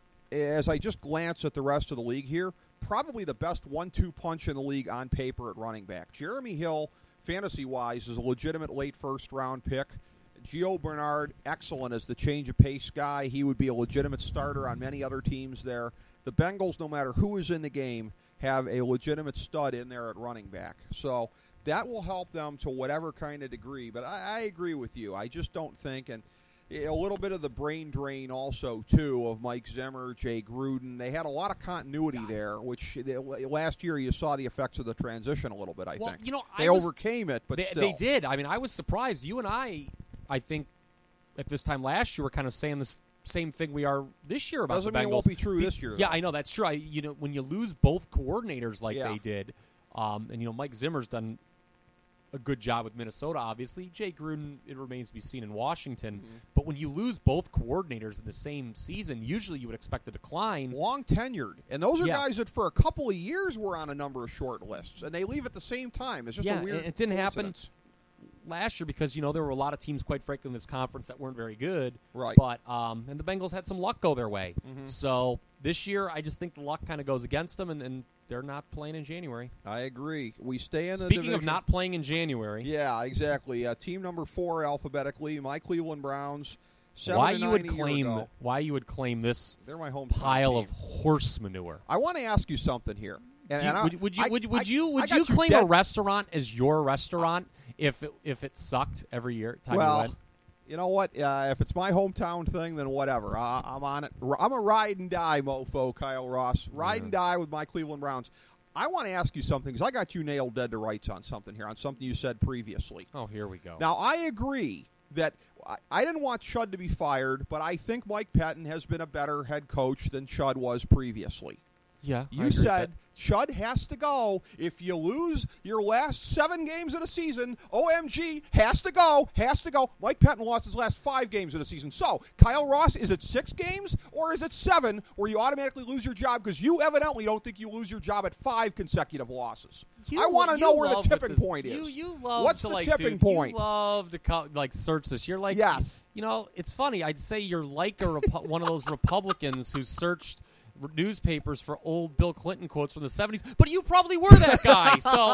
As I just glance at the rest of the league here, probably the best one two punch in the league on paper at running back. Jeremy Hill, fantasy-wise, is a legitimate late first-round pick. Gio Bernard, excellent as the change-of-pace guy. He would be a legitimate starter on many other teams there. The Bengals, no matter who is in the game, have a legitimate stud in there at running back. So that will help them to whatever kind of degree. But I, I agree with you. I just don't think, and a little bit of the brain drain also, too, of Mike Zimmer, Jay Gruden. They had a lot of continuity there, which last year you saw the effects of the transition a little bit, I well, think. You know, they I was, overcame it, but they, still. They did. I mean, I was surprised. You and I, I think, at this time last year, were kind of saying the same thing we are this year about Doesn't the Bengals. mean it won't be true be, this year, Yeah, though. I know. That's true. I, you know, when you lose both coordinators like yeah. they did, um, and, you know, Mike Zimmer's done a good job with Minnesota, obviously. Jay Gruden, it remains to be seen in Washington. Mm-hmm. But when you lose both coordinators in the same season, usually you would expect a decline. Long tenured. And those are Yeah. guys that for a couple of years were on a number of short lists, and they leave at the same time. It's just yeah, a weird and it didn't happen coincidence. last year because, you know, there were a lot of teams, quite frankly, in this conference that weren't very good. Right. But, um, and the Bengals had some luck go their way. Mm-hmm. So this year, I just think the luck kind of goes against them, and, and they're not playing in January. I agree. We stay in the Speaking division. of not playing in January. Yeah, exactly. Uh, team number four alphabetically, my Cleveland Browns. Seven Why to you nine would a year claim ago. why you would claim this They're my home pile team. of horse manure? I want to ask you something here. And, Do you- and I- would, would you I- would, would I- you I would got you claim dead- a restaurant as your restaurant if it, if it sucked every year? Time you Well, went? you know what? Uh, if it's my hometown thing, then whatever. Uh, I'm on it. I'm a ride and die mofo, Kyle Ross. Ride Yeah. and die with my Cleveland Browns. I want to ask you something because I got you nailed dead to rights on something here, on something you said previously. Oh, here we go. Now, I agree that I, I didn't want Chud to be fired, but I think Mike Pettine has been a better head coach than Chud was previously. Yeah, I You agree said with Chud has to go. If you lose your last seven games of the season, O M G, has to go, has to go. Mike Pettine lost his last five games of the season. So, Kyle Ross, is it six games or is it seven where you automatically lose your job? Because you evidently don't think you lose your job at five consecutive losses. You, I want to you know where the love tipping with this- point you, is. You love What's to, the like, tipping dude, point? You love to co- like search this. You're like, Yes. You know, it's funny. I'd say you're like a Repu- one of those Republicans who searched r- newspapers for old Bill Clinton quotes from the seventies, but you probably were that guy. So,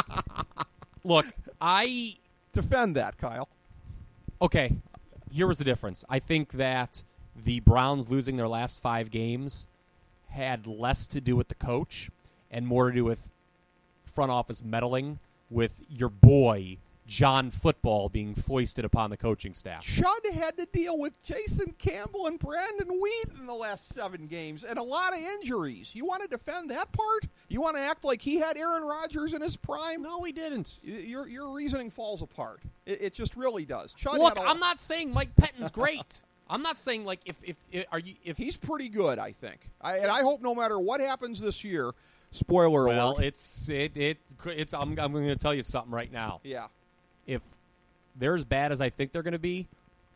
look, I Defend that, Kyle. okay. Here was the difference. I think that the Browns losing their last five games had less to do with the coach and more to do with front office meddling with your boy John Football being foisted upon the coaching staff. Chud had to deal with Jason Campbell and Brandon Weed in the last seven games and a lot of injuries. You want to defend that part? You want to act like he had Aaron Rodgers in his prime? No, he didn't. Y- Your your reasoning falls apart. It, it just really does. Chud Look, had a, I'm not saying Mike Pettine's great. I'm not saying like if if, if are you if He's pretty good, I think. I, and I hope no matter what happens this year, spoiler well, alert. it's it it it's I'm I'm going to tell you something right now. yeah. If they're as bad as I think they're going to be,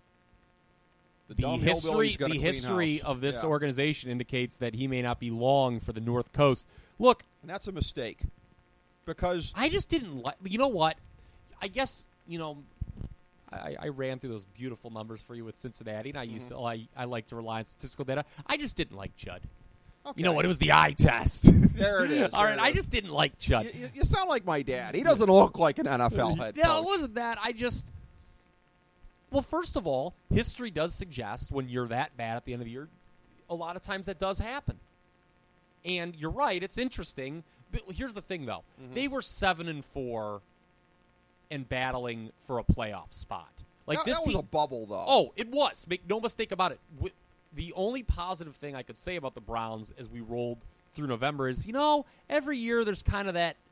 The, the dumb history hillbilly's got a the clean history house. of this Yeah. organization indicates that he may not be long for the North Coast. Look, And that's a mistake. Because I just didn't like. You know what? I guess you know. I, I ran through those beautiful numbers for you with Cincinnati, and I used Mm-hmm. to. I, I like to rely on statistical data. I just didn't like Judd. okay. You know what? It was the eye test. There it is. All There right, it I is. just didn't like Judd. You, you- you sound like my dad. He doesn't look like an N F L head No, coach. it wasn't that. I just. Well, first of all, history does suggest when you're that bad at the end of the year, a lot of times that does happen. And you're right; it's interesting. But here's the thing, though: Mm-hmm. they were seven and four, and battling for a playoff spot. Like that, this that was team. a bubble, though. Oh, it was. Make no mistake about it. Wi- The only positive thing I could say about the Browns as we rolled through November is, you know, every year there's kind of that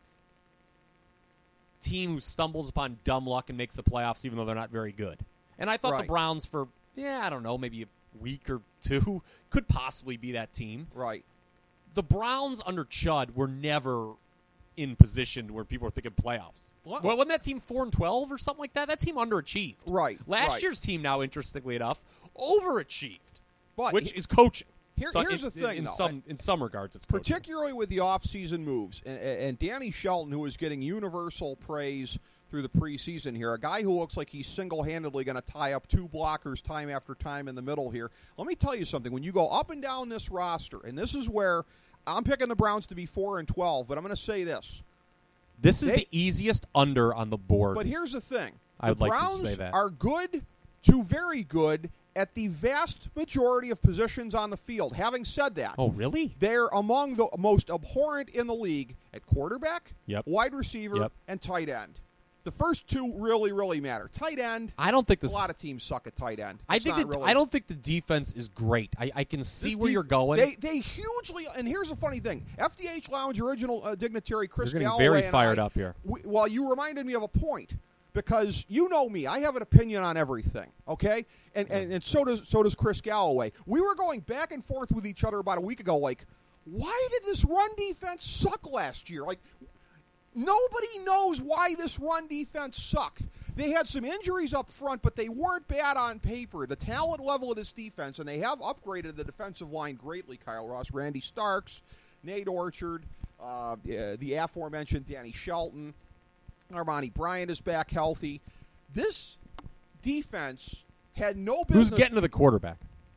team who stumbles upon dumb luck and makes the playoffs even though they're not very good. And I thought Right. the Browns for, yeah, I don't know, maybe a week or two could possibly be that team. Right. The Browns under Chud were never in position where people were thinking playoffs. What? Well, wasn't that team four and twelve or something like that? That team underachieved. Right, Last right. year's team, now interestingly enough, overachieved, But which he- is coaching. Here- So here's in, the thing, in though. some in some regards, it's coaching. particularly with the off-season moves, and, and Danny Shelton, who is getting universal praise through the preseason here, a guy who looks like he's single-handedly going to tie up two blockers time after time in the middle here. Let me tell you something. When you go up and down this roster, and this is where I'm picking the Browns to be four and twelve, but I'm going to say this. This is They- the easiest under on the board. But here's the thing. I the would like to Browns say that. are good to very good at the vast majority of positions on the field. Having said that, oh, really? they're among the most abhorrent in the league at quarterback, Yep. wide receiver, Yep. and tight end. The first two really, really matter. Tight end, I don't think a this. lot of teams suck at tight end. I It's think not that, really, I don't think the defense is great. I, I can see this where def- you're going. They they hugely, and here's the funny thing: F D H Lounge original uh, dignitary Chris You're getting Galloway very and fired I- up here. We, well, you reminded me of a point because you know me. I have an opinion on everything. Okay, and and, and so does so does Chris Galloway. We were going back and forth with each other about a week ago. Like, why did this run defense suck last year? Like, nobody knows why this run defense sucked. They had some injuries up front, but they weren't bad on paper. The talent level of this defense, and they have upgraded the defensive line greatly, Kyle Ross, Randy Starks, Nate Orchard, uh, the aforementioned Danny Shelton, Armani Bryant is back healthy. This defense had no business. Who's getting to the quarterback?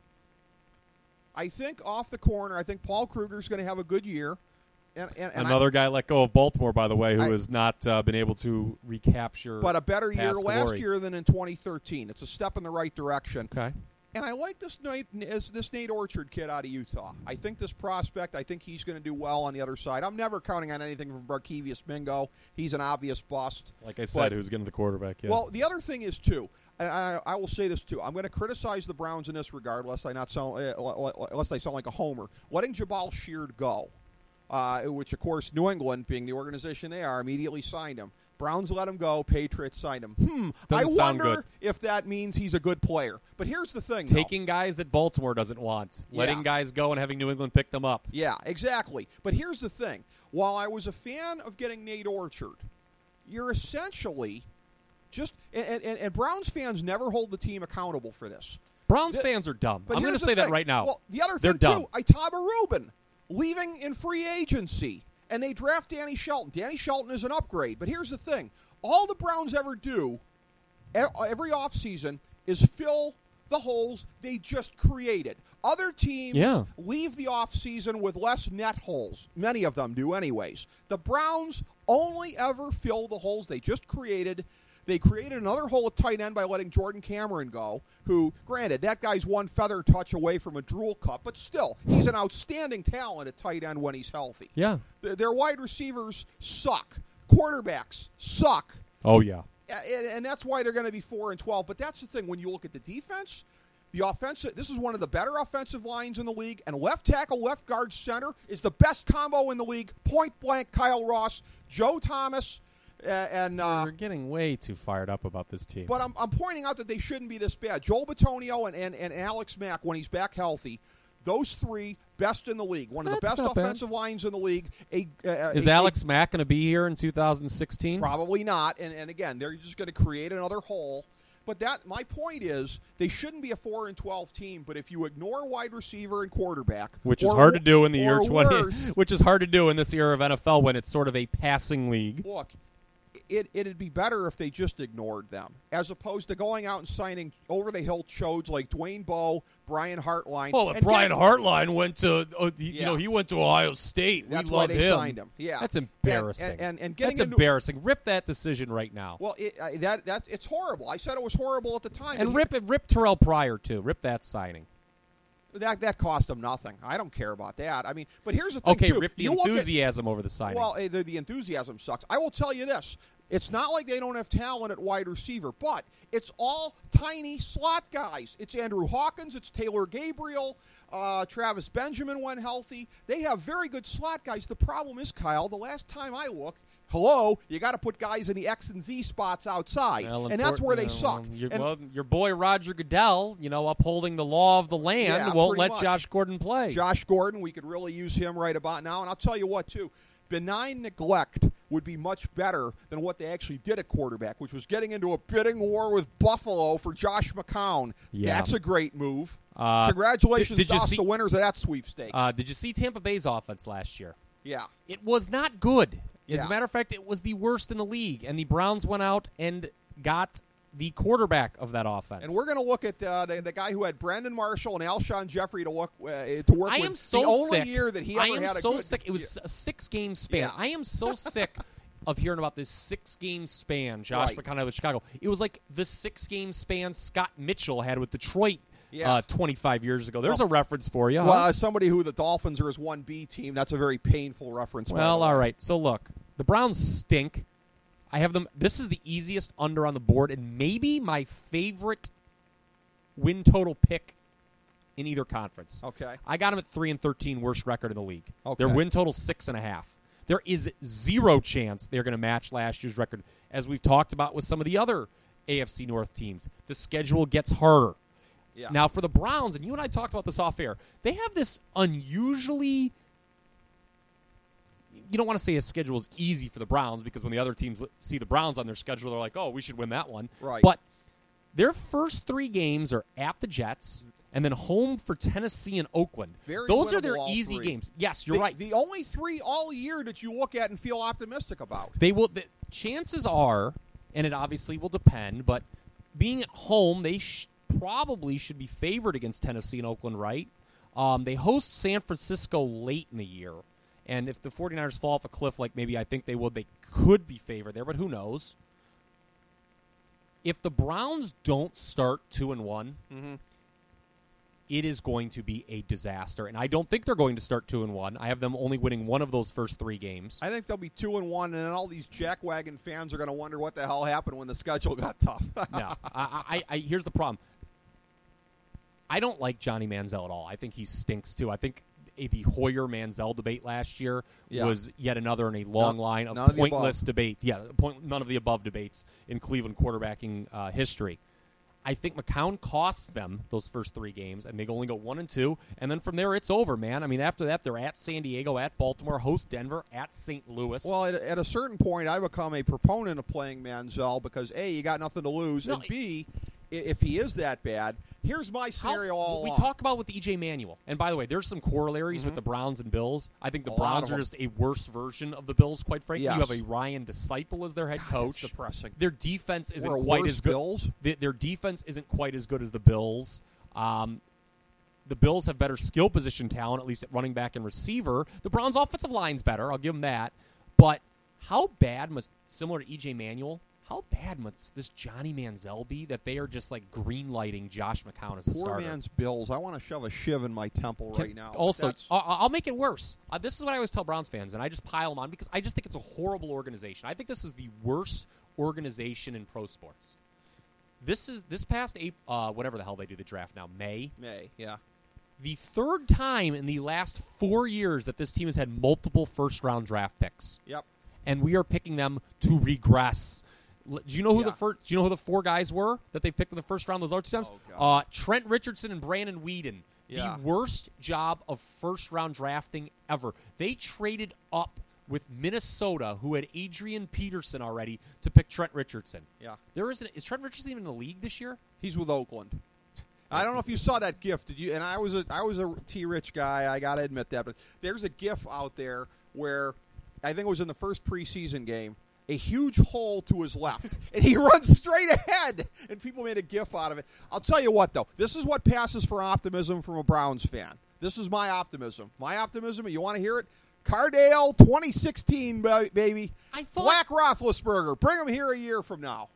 I think off the corner, I think Paul Kruger's going to have a good year. And, and, and Another guy let go of Baltimore, by the way, who I- has not uh, been able to recapture. but a better year past last glory. year than in twenty thirteen. It's a step in the right direction. Okay. And I like this Nate, this Nate Orchard kid out of Utah. I think this prospect, I think he's going to do well on the other side. I'm never counting on anything from Barkevius Mingo. He's an obvious bust. Like I said, But- who's getting to the quarterback? Yeah. Well, the other thing is, too, and I, I will say this, too. I'm going to criticize the Browns in this regard, lest I, not sound, uh, lest I sound like a homer. Letting Jabal Sheard go. uh, which, of course, New England, being the organization they are, immediately signed him. Browns let him go. Patriots signed him. Hmm. Doesn't I sound wonder good. if that means he's a good player. But here's the thing. Taking though. guys that Baltimore doesn't want, letting Yeah. guys go and having New England pick them up. Yeah, exactly. But here's the thing. While I was a fan of getting Nate Orchard, you're essentially just and, and, and Browns fans never hold the team accountable for this. Browns The- fans are dumb. But I'm going here's to the say that thing. right now. Well, the other They're thing dumb. too, Itaba Rubin leaving in free agency, and they draft Danny Shelton. Danny Shelton is an upgrade. But here's the thing: all the Browns ever do e- every offseason is fill the holes they just created. Other teams Yeah. leave the offseason with less net holes. Many of them do anyways. The Browns only ever fill the holes they just created. They created another hole at tight end by letting Jordan Cameron go, who, granted, that guy's one feather touch away from a drool cup, but still, he's an outstanding talent at tight end when he's healthy. Yeah. Th- Their wide receivers suck. Quarterbacks suck. Oh, yeah. Uh, and, and that's why they're going to be four and twelve. But that's the thing. When you look at the defense, the offensive, this is one of the better offensive lines in the league. And left tackle, left guard, center is the best combo in the league. Point blank, Kyle Ross, Joe Thomas, uh, and uh, We're getting way too fired up about this team. but I'm, I'm pointing out that they shouldn't be this bad. Joel Bitonio and, and, and Alex Mack, when he's back healthy, those three best in the league. One of the That's best not bad. offensive lines in the league. A, uh, Is a, Alex Mack going to be here in two thousand sixteen? Probably not. And, and again, they're just going to create another hole. But that my point is, they shouldn't be a four and twelve team. But if you ignore wide receiver and quarterback, Which is or hard to wo- do in the year or twenty. worse, Which is hard to do in this era of N F L when it's sort of a passing league. look, it, it'd be better if they just ignored them, as opposed to going out and signing over-the-hill chodes like Dwayne Bowe, Brian Hartline. Well, and Brian getting- Hartline went to, uh, he, you Yeah. know, he went to Ohio State. That's we why love they him. signed him. Yeah, That's And- embarrassing. And, and, and getting That's into, embarrassing. Rip that decision right now. Well, it, uh, that that it's horrible. I said it was horrible at the time. and but rip it, rip Terrell Pryor too. Rip that signing. he, that that cost them nothing. I don't care about that. I mean, but here's the thing. Okay, too. rip the You look at- enthusiasm over the signing. Well, eh, the, the enthusiasm sucks. I will tell you this. It's not like they don't have talent at wide receiver, but it's all tiny slot guys. It's Andrew Hawkins. It's Taylor Gabriel. Uh, Travis Benjamin when healthy. They have very good slot guys. The problem is, Kyle, the last time I looked, hello, you got to put guys in the X and Z spots outside, Well, and that's where they unfortunately, suck. well, your, And- well, your boy Roger Goodell, you know, upholding the law of the land, Yeah, won't pretty let much. Josh Gordon play. Josh Gordon, we could really use him right about now. And I'll tell you what, too. Benign neglect would be much better than what they actually did at quarterback, which was getting into a bidding war with Buffalo for Josh McCown. Yeah. That's a great move. Uh, Congratulations did- did you to us, see- the winners of that sweepstakes. Uh, did you see Tampa Bay's offense last year? yeah. It was not good. As Yeah. a matter of fact, it was the worst in the league, and the Browns went out and got the quarterback of that offense. And we're going to look at uh, the, the guy who had Brandon Marshall and Alshon Jeffrey to look uh, to work I with. am so the only sick. year that he I ever am had a so good, sick. It was a six-game span. Yeah. I am so sick of hearing about this six-game span Josh Right. McCown had with Chicago. It was like the six-game span Scott Mitchell had with Detroit Yeah. uh, twenty-five years ago. There's Well- a reference for you. Well, huh? as somebody who the Dolphins are his one B team, that's a very painful reference. by Well, the way. all right. So look, the Browns stink. I have them. This is the easiest under on the board, and maybe my favorite win total pick in either conference. Okay. I got them at three and thirteen, worst record in the league. Okay. Their win total six and a half. There is zero chance they're going to match last year's record, as we've talked about with some of the other A F C North teams. The schedule gets harder. Yeah. Now, for the Browns, and you and I talked about this off air, they have this unusually. You don't want to say his schedule is easy for the Browns because when the other teams see the Browns on their schedule, they're like, oh, we should win that one. Right. But their first three games are at the Jets and then home for Tennessee and Oakland. Very Those are their winnable, all easy three. games. Yes, you're the, right. The only three all year that you look at and feel optimistic about. They will. The chances are, and it obviously will depend, but being at home, they sh- probably should be favored against Tennessee and Oakland, right? Um, they host San Francisco late in the year, and if the 49ers fall off a cliff like maybe I think they would, they could be favored there, but who knows? If the Browns don't start two and one, Mhm. it is going to be a disaster, and I don't think they're going to start two and one. I have them only winning one of those first three games. I think they'll be two and one, and then all these jackwagon fans are going to wonder what the hell happened when the schedule got tough. No, I, I, I, here's the problem. I don't like Johnny Manziel at all. I think he stinks too. I think A B Hoyer Manziel debate last year Yeah. was yet another in a long None- line of none of the pointless above. debates. Yeah, point, none of the above debates in Cleveland quarterbacking uh, history. I think McCown costs them those first three games, and they only go one and two, and then from there it's over, man. I mean, after that they're at San Diego, at Baltimore, host Denver, at Saint Louis. Well, at, at a certain point, I become a proponent of playing Manziel because A, you got nothing to lose, No, and B, i- if he is that bad, here's my scenario How, all we along. talk about with E J Manuel, and by the way, there's some corollaries Mm-hmm. with the Browns and Bills. I think the A lot Browns of are them. just a worse version of the Bills. Quite frankly, Yes. you have a Ryan Disciple as their head God, coach. that's depressing. Their defense isn't We're a quite worse as good. Bills? Their, their defense isn't quite as good as the Bills. Um, the Bills have better skill position talent, at least at running back and receiver. The Browns' offensive line's better. I'll give them that. But how bad must, similar to E J Manuel, how bad must this Johnny Manziel be that they are just like green-lighting Josh McCown as a Poor starter? man's Bills. I want to shove a shiv in my temple Can- right now. but Also, that's- I- I'll make it worse. Uh, this is what I always tell Browns fans, and I just pile them on because I just think it's a horrible organization. I think this is the worst organization in pro sports. This is this past April, uh, whatever the hell they do the draft now, May. May, yeah. The third time in the last four years that this team has had multiple first-round draft picks, Yep. and we are picking them to regress. L- Do you know who Yeah. the first? Do you know who the four guys were that they picked in the first round those other two times? Oh, God. uh, Trent Richardson and Brandon Weeden. Yeah. The worst job of first round drafting ever. They traded up with Minnesota, who had Adrian Peterson already, to pick Trent Richardson. Yeah. There isn't. Is Trent Richardson even in the league this year? He's with Oakland. I don't know if you saw that GIF. Did you? And I was a I was a T Rich guy. I got to admit that. But there's a GIF out there where I think it was in the first preseason game. A huge hole to his left, and he runs straight ahead, and people made a GIF out of it. I'll tell you what, though. This is what passes for optimism from a Browns fan. This is my optimism. My optimism, you want to hear it? Cardale twenty sixteen, ba- baby. I thought- Black Roethlisberger. Bring him here a year from now.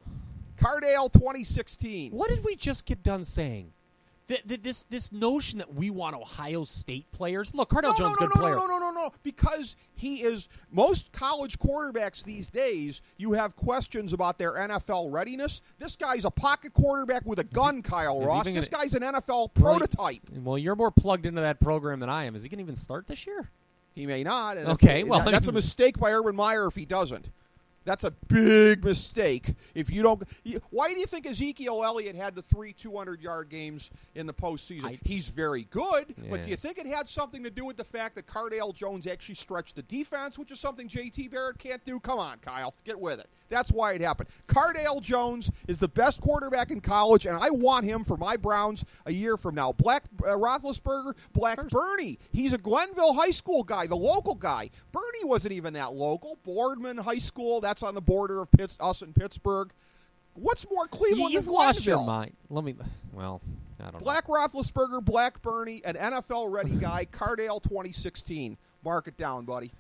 Cardale twenty sixteen. What did we just get done saying? Th- th- this this notion that we want Ohio State players. Look, Cardale No, Jones, no, good no, player. no, no, no, no, no. Because he is most college quarterbacks these days. You have questions about their N F L readiness. This guy's a pocket quarterback with a gun, Kyle is he Ross. even This gonna- guy's an N F L Well, prototype. Well, you're more plugged into that program than I am. Is he going to even start this year? He may not. And if- Okay, well, that- that's I a mean- mistake by Urban Meyer if he doesn't. That's a big mistake. If you don't, you, why do you think Ezekiel Elliott had the three two hundred yard games in the postseason? I- He's very good, but Yeah. do you think it had something to do with the fact that Cardale Jones actually stretched the defense, which is something J T Barrett can't do? Come on, Kyle, get with it. That's why it happened. Cardale Jones is the best quarterback in college, and I want him for my Browns a year from now. Black uh, Roethlisberger, Black Bernie. He's a Glenville High School guy, the local guy. Bernie wasn't even that local. Boardman High School, that's on the border of Pitts, us and Pittsburgh. What's more Cleveland You, have than lost your Glenville? mind. Let me. Well, I don't know. Black Roethlisberger, Black Bernie, an N F L-ready guy, Cardale twenty sixteen. Mark it down, buddy.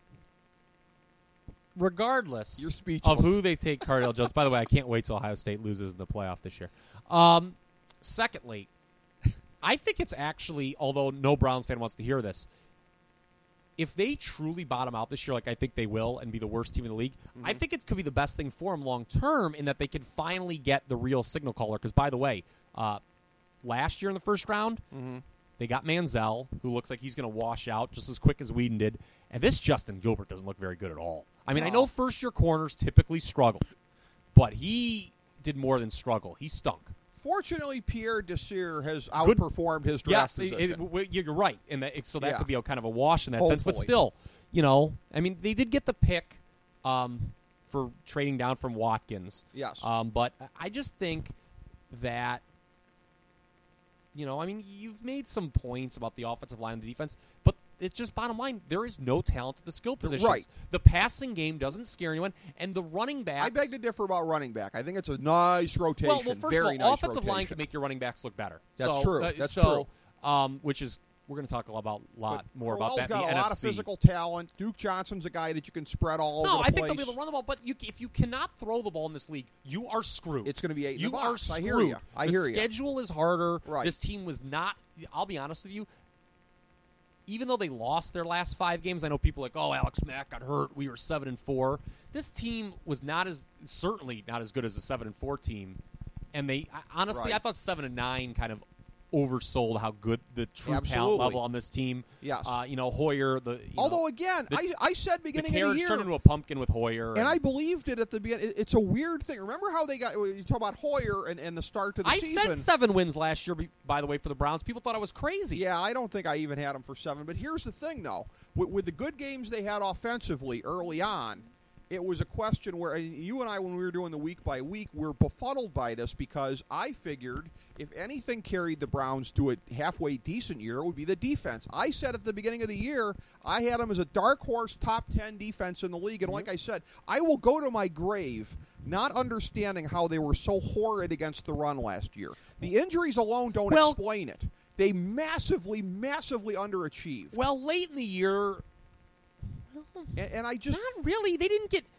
Regardless You're speechless. of who they take Cardale Jones. By the way, I can't wait till Ohio State loses in the playoff this year. Um, secondly, I think it's actually, although no Browns fan wants to hear this, if they truly bottom out this year, like I think they will, and be the worst team in the league, Mm-hmm. I think it could be the best thing for them long term in that they can finally get the real signal caller. Because, by the way, uh, last year in the first round, Mm-hmm. they got Manziel, who looks like he's going to wash out just as quick as Weeden did. And this Justin Gilbert doesn't look very good at all. I mean, I No. know first-year corners typically struggle, but he did more than struggle. He stunk. Fortunately, Pierre Desir has Good- outperformed his draft Yes, it, position. it, w- you're right, and that, so that Yeah. could be a kind of a wash in that sense. But Hopefully. still, you know, I mean, they did get the pick um, for trading down from Watkins. Yes. Um, but I just think that, you know, I mean, you've made some points about the offensive line and the defense, but it's just bottom line, there is no talent at the skill positions. Right. The passing game doesn't scare anyone, and the running backs. I beg to differ about running back. I think it's a nice rotation. Well, well, first Very of all, nice offensive line rotation. can make your running backs look better. That's so, true. uh, That's so, Um, which is we're going to talk a lot about lot But more about Crowell's that. in got the a lot N F C. of physical talent. Duke Johnson's a guy that you can spread all No, over the I place. think they'll be able to run the ball, but you, if you cannot throw the ball in this league, you are screwed. It's going to be eight in you the are box. I screwed. hear you. I the hear you. schedule is harder. Right. This team was not. I'll be honest with you. Even though they lost their last five games, I know people are like, oh, Alex Mack got hurt. We were seven and four. This team was not as certainly not as good as a seven and four team. And they I- honestly, Right. I thought seven and nine kind of oversold how good the true Absolutely. talent level on this team. Yes. Uh, you know, Hoyer. The you Although, know, again, the, I, I said beginning the of the carriage year. turned into a pumpkin with Hoyer. And, and I believed it at the beginning. It, it's a weird thing. Remember how they got, you talk about Hoyer and, and the start to the I season. said seven wins last year, by the way, for the Browns. People thought I was crazy. Yeah, I don't think I even had them for seven. But here's the thing, though. With, with the good games they had offensively early on, it was a question where you and I, when we were doing the week by week, were befuddled by this because I figured if anything carried the Browns to a halfway decent year, it would be the defense. I said at the beginning of the year, I had them as a dark horse top ten defense in the league. And like I said, I will go to my grave not understanding how they were so horrid against the run last year. The injuries alone don't well, explain it. They massively, massively underachieved. Well, late in the year, and, and I just not really. They didn't get.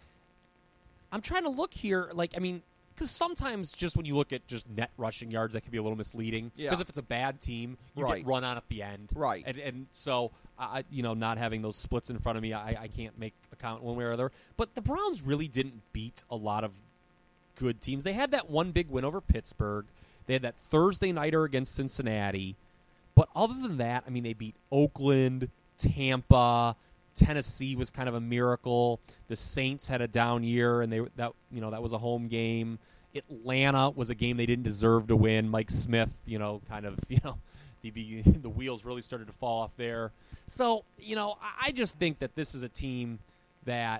I'm trying to look here. Like, I mean, because sometimes just when you look at just net rushing yards, that can be a little misleading. Because Yeah. if it's a bad team, you Right. get run on at the end. Right. And and so, I you know, not having those splits in front of me, I, I can't make a count one way or other. But the Browns really didn't beat a lot of good teams. They had that one big win over Pittsburgh. They had that Thursday nighter against Cincinnati. But other than that, I mean, they beat Oakland, Tampa. Tennessee was kind of a miracle. The Saints had a down year, and they that you know that was a home game. Atlanta was a game they didn't deserve to win. Mike Smith, you know, kind of you know, the the wheels really started to fall off there. So you know, I just think that this is a team that,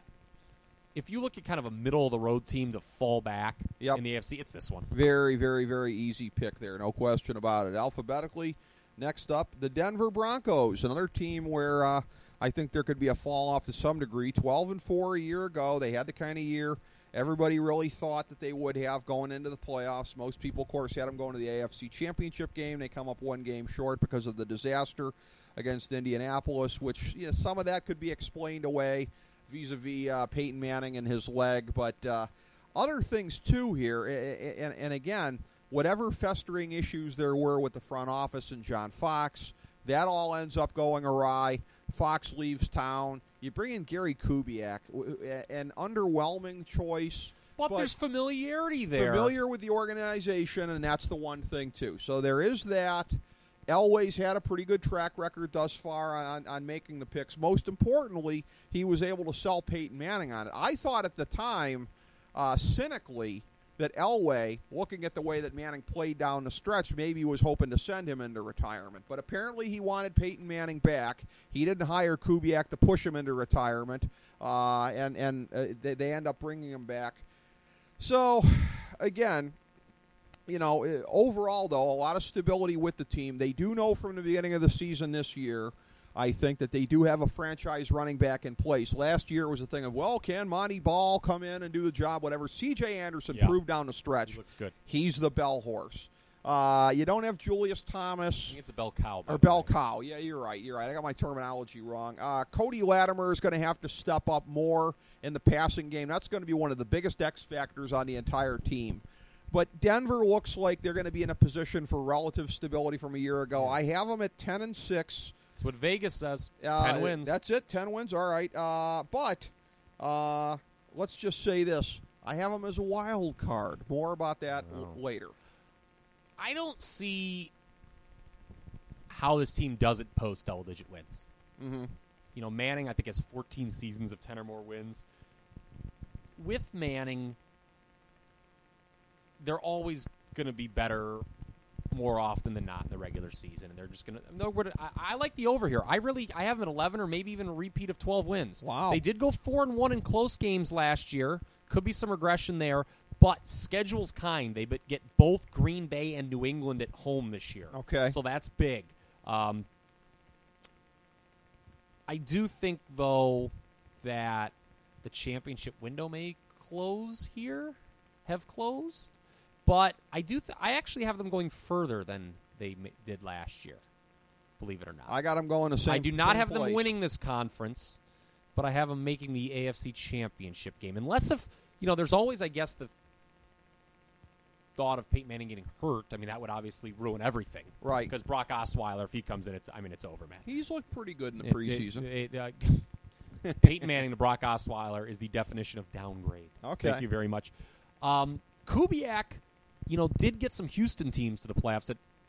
if you look at kind of a middle of the road team to fall back Yep. in the A F C, it's this one. Very, very, very easy pick there. No question about it. Alphabetically, next up, the Denver Broncos, another team where uh, I think there could be a fall off to some degree. twelve and four a year ago. They had the kind of year everybody really thought that they would have going into the playoffs. Most people, of course, had them going to the A F C Championship game. They come up one game short because of the disaster against Indianapolis, which you know, some of that could be explained away vis-a-vis uh, Peyton Manning and his leg. But uh, other things, too, here. And, and again, whatever festering issues there were with the front office and John Fox, that all ends up going awry. Fox leaves town. You bring in Gary Kubiak, an underwhelming choice. But, but there's familiarity there. Familiar with the organization, and that's the one thing, too. So there is that. Elway's had a pretty good track record thus far on, on making the picks. Most importantly, he was able to sell Peyton Manning on it. I thought at the time, uh, cynically, that Elway, looking at the way that Manning played down the stretch, maybe was hoping to send him into retirement. But apparently he wanted Peyton Manning back. He didn't hire Kubiak to push him into retirement, uh, and, and uh, they, they end up bringing him back. So, again, you know, overall, though, a lot of stability with the team. They do know from the beginning of the season this year, I think, that they do have a franchise running back in place. Last year was a thing of, well, can Monty Ball come in and do the job, whatever. C J Anderson Yeah. proved down the stretch. He looks good. He's the bell horse. Uh, you don't have Julius I Thomas. think it's a bell cow. by Or the bell way. cow. Yeah, you're right. You're right. I got my terminology wrong. Uh, Cody Latimer is going to have to step up more in the passing game. That's going to be one of the biggest X factors on the entire team. But Denver looks like they're going to be in a position for relative stability from a year ago. I have them at ten and six. That's what Vegas says. Uh, Ten wins. That's it. Ten wins. All right. Uh, but uh, let's just say this: I have them as a wild card. More about that Oh. l- later. I don't see how this team doesn't post double-digit wins. Mm-hmm. You know, Manning, I think, has fourteen seasons of ten or more wins. With Manning, they're always going to be better more often than not in the regular season, and they're just going to. I, I like the over here. I really, I have them at eleven or maybe even a repeat of twelve wins. Wow. They did go four and one in close games last year. Could be some regression there, but schedule's kind. They get both Green Bay and New England at home this year. Okay. So that's big. Um, I do think, though, that the championship window may close here, have closed. But I do. Th- I actually have them going further than they ma- did last year, believe it or not. I got them going the same. I do not same have place. them winning this conference, but I have them making the A F C Championship game. Unless if, you know, there's always, I guess, the thought of Peyton Manning getting hurt. I mean, that would obviously ruin everything. Right. Because Brock Osweiler, if he comes in, it's I mean, it's over, man. He's looked pretty good in the It- preseason. it- it, uh, Peyton Manning to Brock Osweiler is the definition of downgrade. Okay. Thank you very much. Um, Kubiak, you know, did get some Houston teams to the playoffs that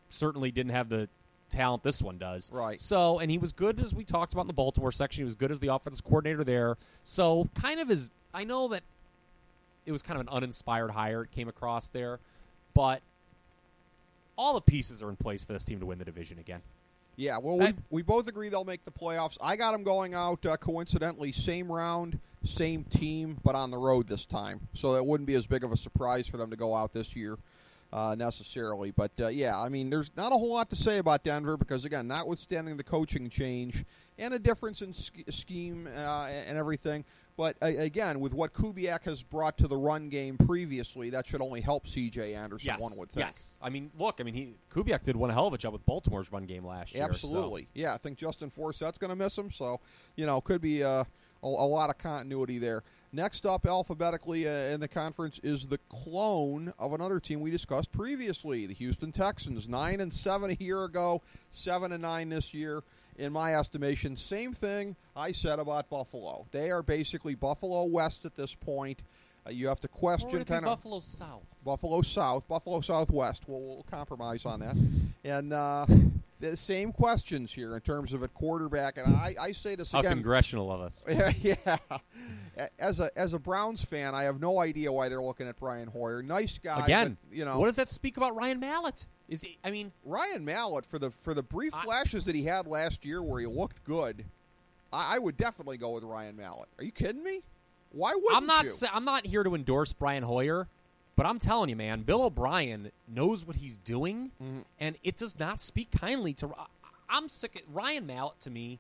certainly didn't have the talent this one does. Right. So, and he was good, as we talked about in the Baltimore section. He was good as the offensive coordinator there. So, kind of as I know that it was kind of an uninspired hire it came across there, but all the pieces are in place for this team to win the division again. Yeah, well, we, we both agree they'll make the playoffs. I got them going out, uh, coincidentally, same round, same team, but on the road this time. So it wouldn't be as big of a surprise for them to go out this year uh, necessarily. But, uh, yeah, I mean, there's not a whole lot to say about Denver because, again, notwithstanding the coaching change and a difference in sch- scheme uh, and everything, but, uh, again, with what Kubiak has brought to the run game previously, that should only help C J Anderson, yes, one would think. Yes. I mean, look, I mean, he Kubiak did one hell of a job with Baltimore's run game last year. Absolutely. So. Yeah, I think Justin Forsett's going to miss him, so, you know, could be uh, a, a lot of continuity there. Next up, alphabetically uh, in the conference, is the clone of another team we discussed previously, the Houston Texans. Nine and seven a year ago, seven and nine this year. In my estimation, same thing I said about Buffalo. They are basically Buffalo West at this point. Uh, you have to question kind of Buffalo South. Buffalo South, Buffalo Southwest. We'll, we'll compromise on that. And uh, the same questions here in terms of a quarterback. And I, I say this How again. congressional of us. Yeah. As a as a Browns fan, I have no idea why they're looking at Brian Hoyer. Nice guy. Again, but, you know, what does that speak about Ryan Mallett? Is he, I mean, Ryan Mallett, for the for the brief I, flashes that he had last year where he looked good, I, I would definitely go with Ryan Mallett. Are you kidding me? Why wouldn't I'm not you? sa- I'm not here to endorse Brian Hoyer, but I'm telling you, man, Bill O'Brien knows what he's doing, mm-hmm. and it does not speak kindly to. I'm sick. Of, Ryan Mallett to me,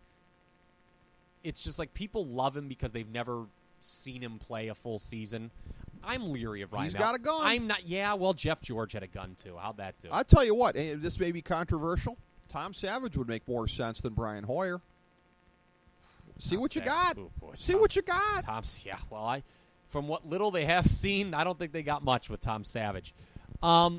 it's just like people love him because they've never seen him play a full season. I'm leery of Ryan He's Mallett. got a gun. I'm not. Yeah, well, Jeff George had a gun too. How'd that do? I'll tell you what, and this may be controversial. Tom Savage would make more sense than Brian Hoyer. See Tom what you Savage. got. Ooh, boy, See Tom, what you got. Tom's, yeah. Well, I, from what little they have seen, I don't think they got much with Tom Savage. Um,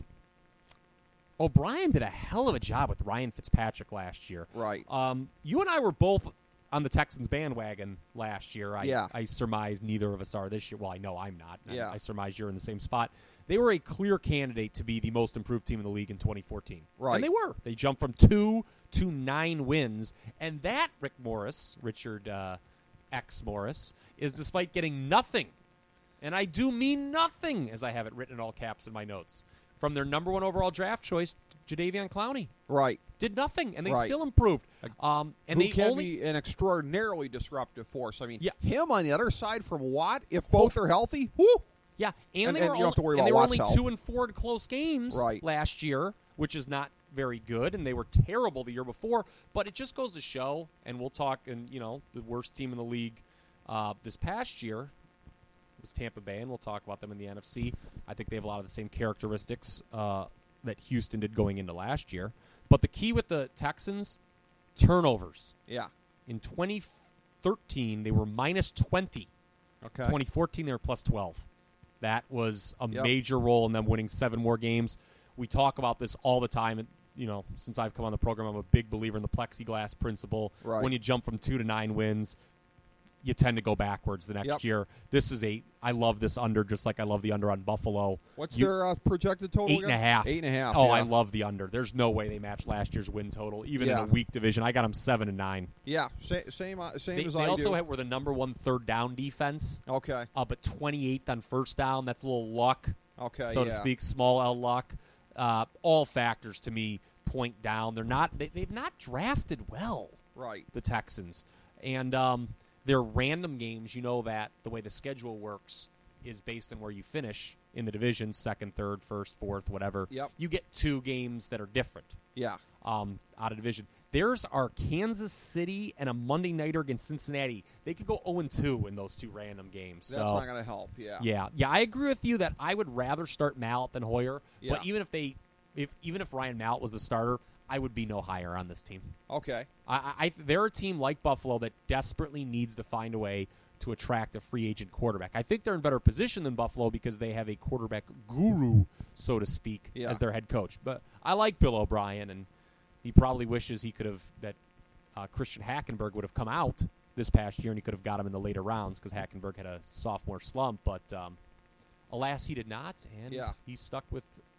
O'Brien did a hell of a job with Ryan Fitzpatrick last year. Right. Um, you and I were both on the Texans bandwagon last year. I, Yeah. I surmise neither of us are this year. Well, I know I'm not. Yeah. I, I surmise you're in the same spot. They were a clear candidate to be the most improved team in the league in twenty fourteen. Right. And they were. They jumped from two to nine wins. And that, Rick Morris, Richard uh, X. Morris, is despite getting nothing, and I do mean nothing, as I have it written in all caps in my notes, from their number one overall draft choice, Jadeveon Clowney. Right. Did nothing, and they Right. still improved. Um, and Who they can only be an extraordinarily disruptive force. I mean, Yeah. him on the other side from Watt, if both are healthy, whoo! Yeah, and, And- they and were you don't have to worry and about they were Watt's only health. two and four in close games Right. last year, which is not very good, and they were terrible the year before. But it just goes to show, and we'll talk. And you know, the worst team in the league uh, this past year was Tampa Bay, and we'll talk about them in the N F C. I think they have a lot of the same characteristics uh, that Houston did going into last year. But the key with the Texans, turnovers. Yeah. In twenty thirteen, they were minus twenty. Okay. twenty fourteen, they were plus twelve. That was a Yep. major role in them winning seven more games. We talk about this all the time. And, you know, since I've come on the program, I'm a big believer in the plexiglass principle. Right. When you jump from two to nine wins, you tend to go backwards the next Yep. year. This is a – I love this under just like I love the under on Buffalo. What's You- their uh, projected total Eight and again? a half. Eight and a half. Oh, yeah. I love the under. There's no way they match last year's win total, even Yeah. in a weak division. I got them seven and nine. Yeah, sa- same uh, same They, as they I also do. had, were the number one third down defense. Okay. Up at twenty-eighth on first down. That's a little luck, Okay. so yeah. to speak, small L luck. Uh, all factors to me point down. They're not. They, they've not drafted well. Right. The Texans, and um, their random games. You know that the way the schedule works is based on where you finish in the division, second, third, first, fourth, whatever. Yep. You get two games that are different. Yeah. Um, out of division. Theirs are Kansas City and a Monday nighter against Cincinnati. They could go oh and two in those two random games. That's so, not going to help. Yeah. yeah, yeah, I agree with you that I would rather start Mallett than Hoyer. Yeah. But even if they, if even if Ryan Mallett was the starter, I would be no higher on this team. Okay. I, I, I they're a team like Buffalo that desperately needs to find a way to attract a free agent quarterback. I think they're in better position than Buffalo because they have a quarterback guru, so to speak, Yeah. as their head coach. But I like Bill O'Brien, and he probably wishes he could have that uh, Christian Hackenberg would have come out this past year, and he could have got him in the later rounds because Hackenberg had a sophomore slump. But um, alas, he did not, and Yeah. he's stuck with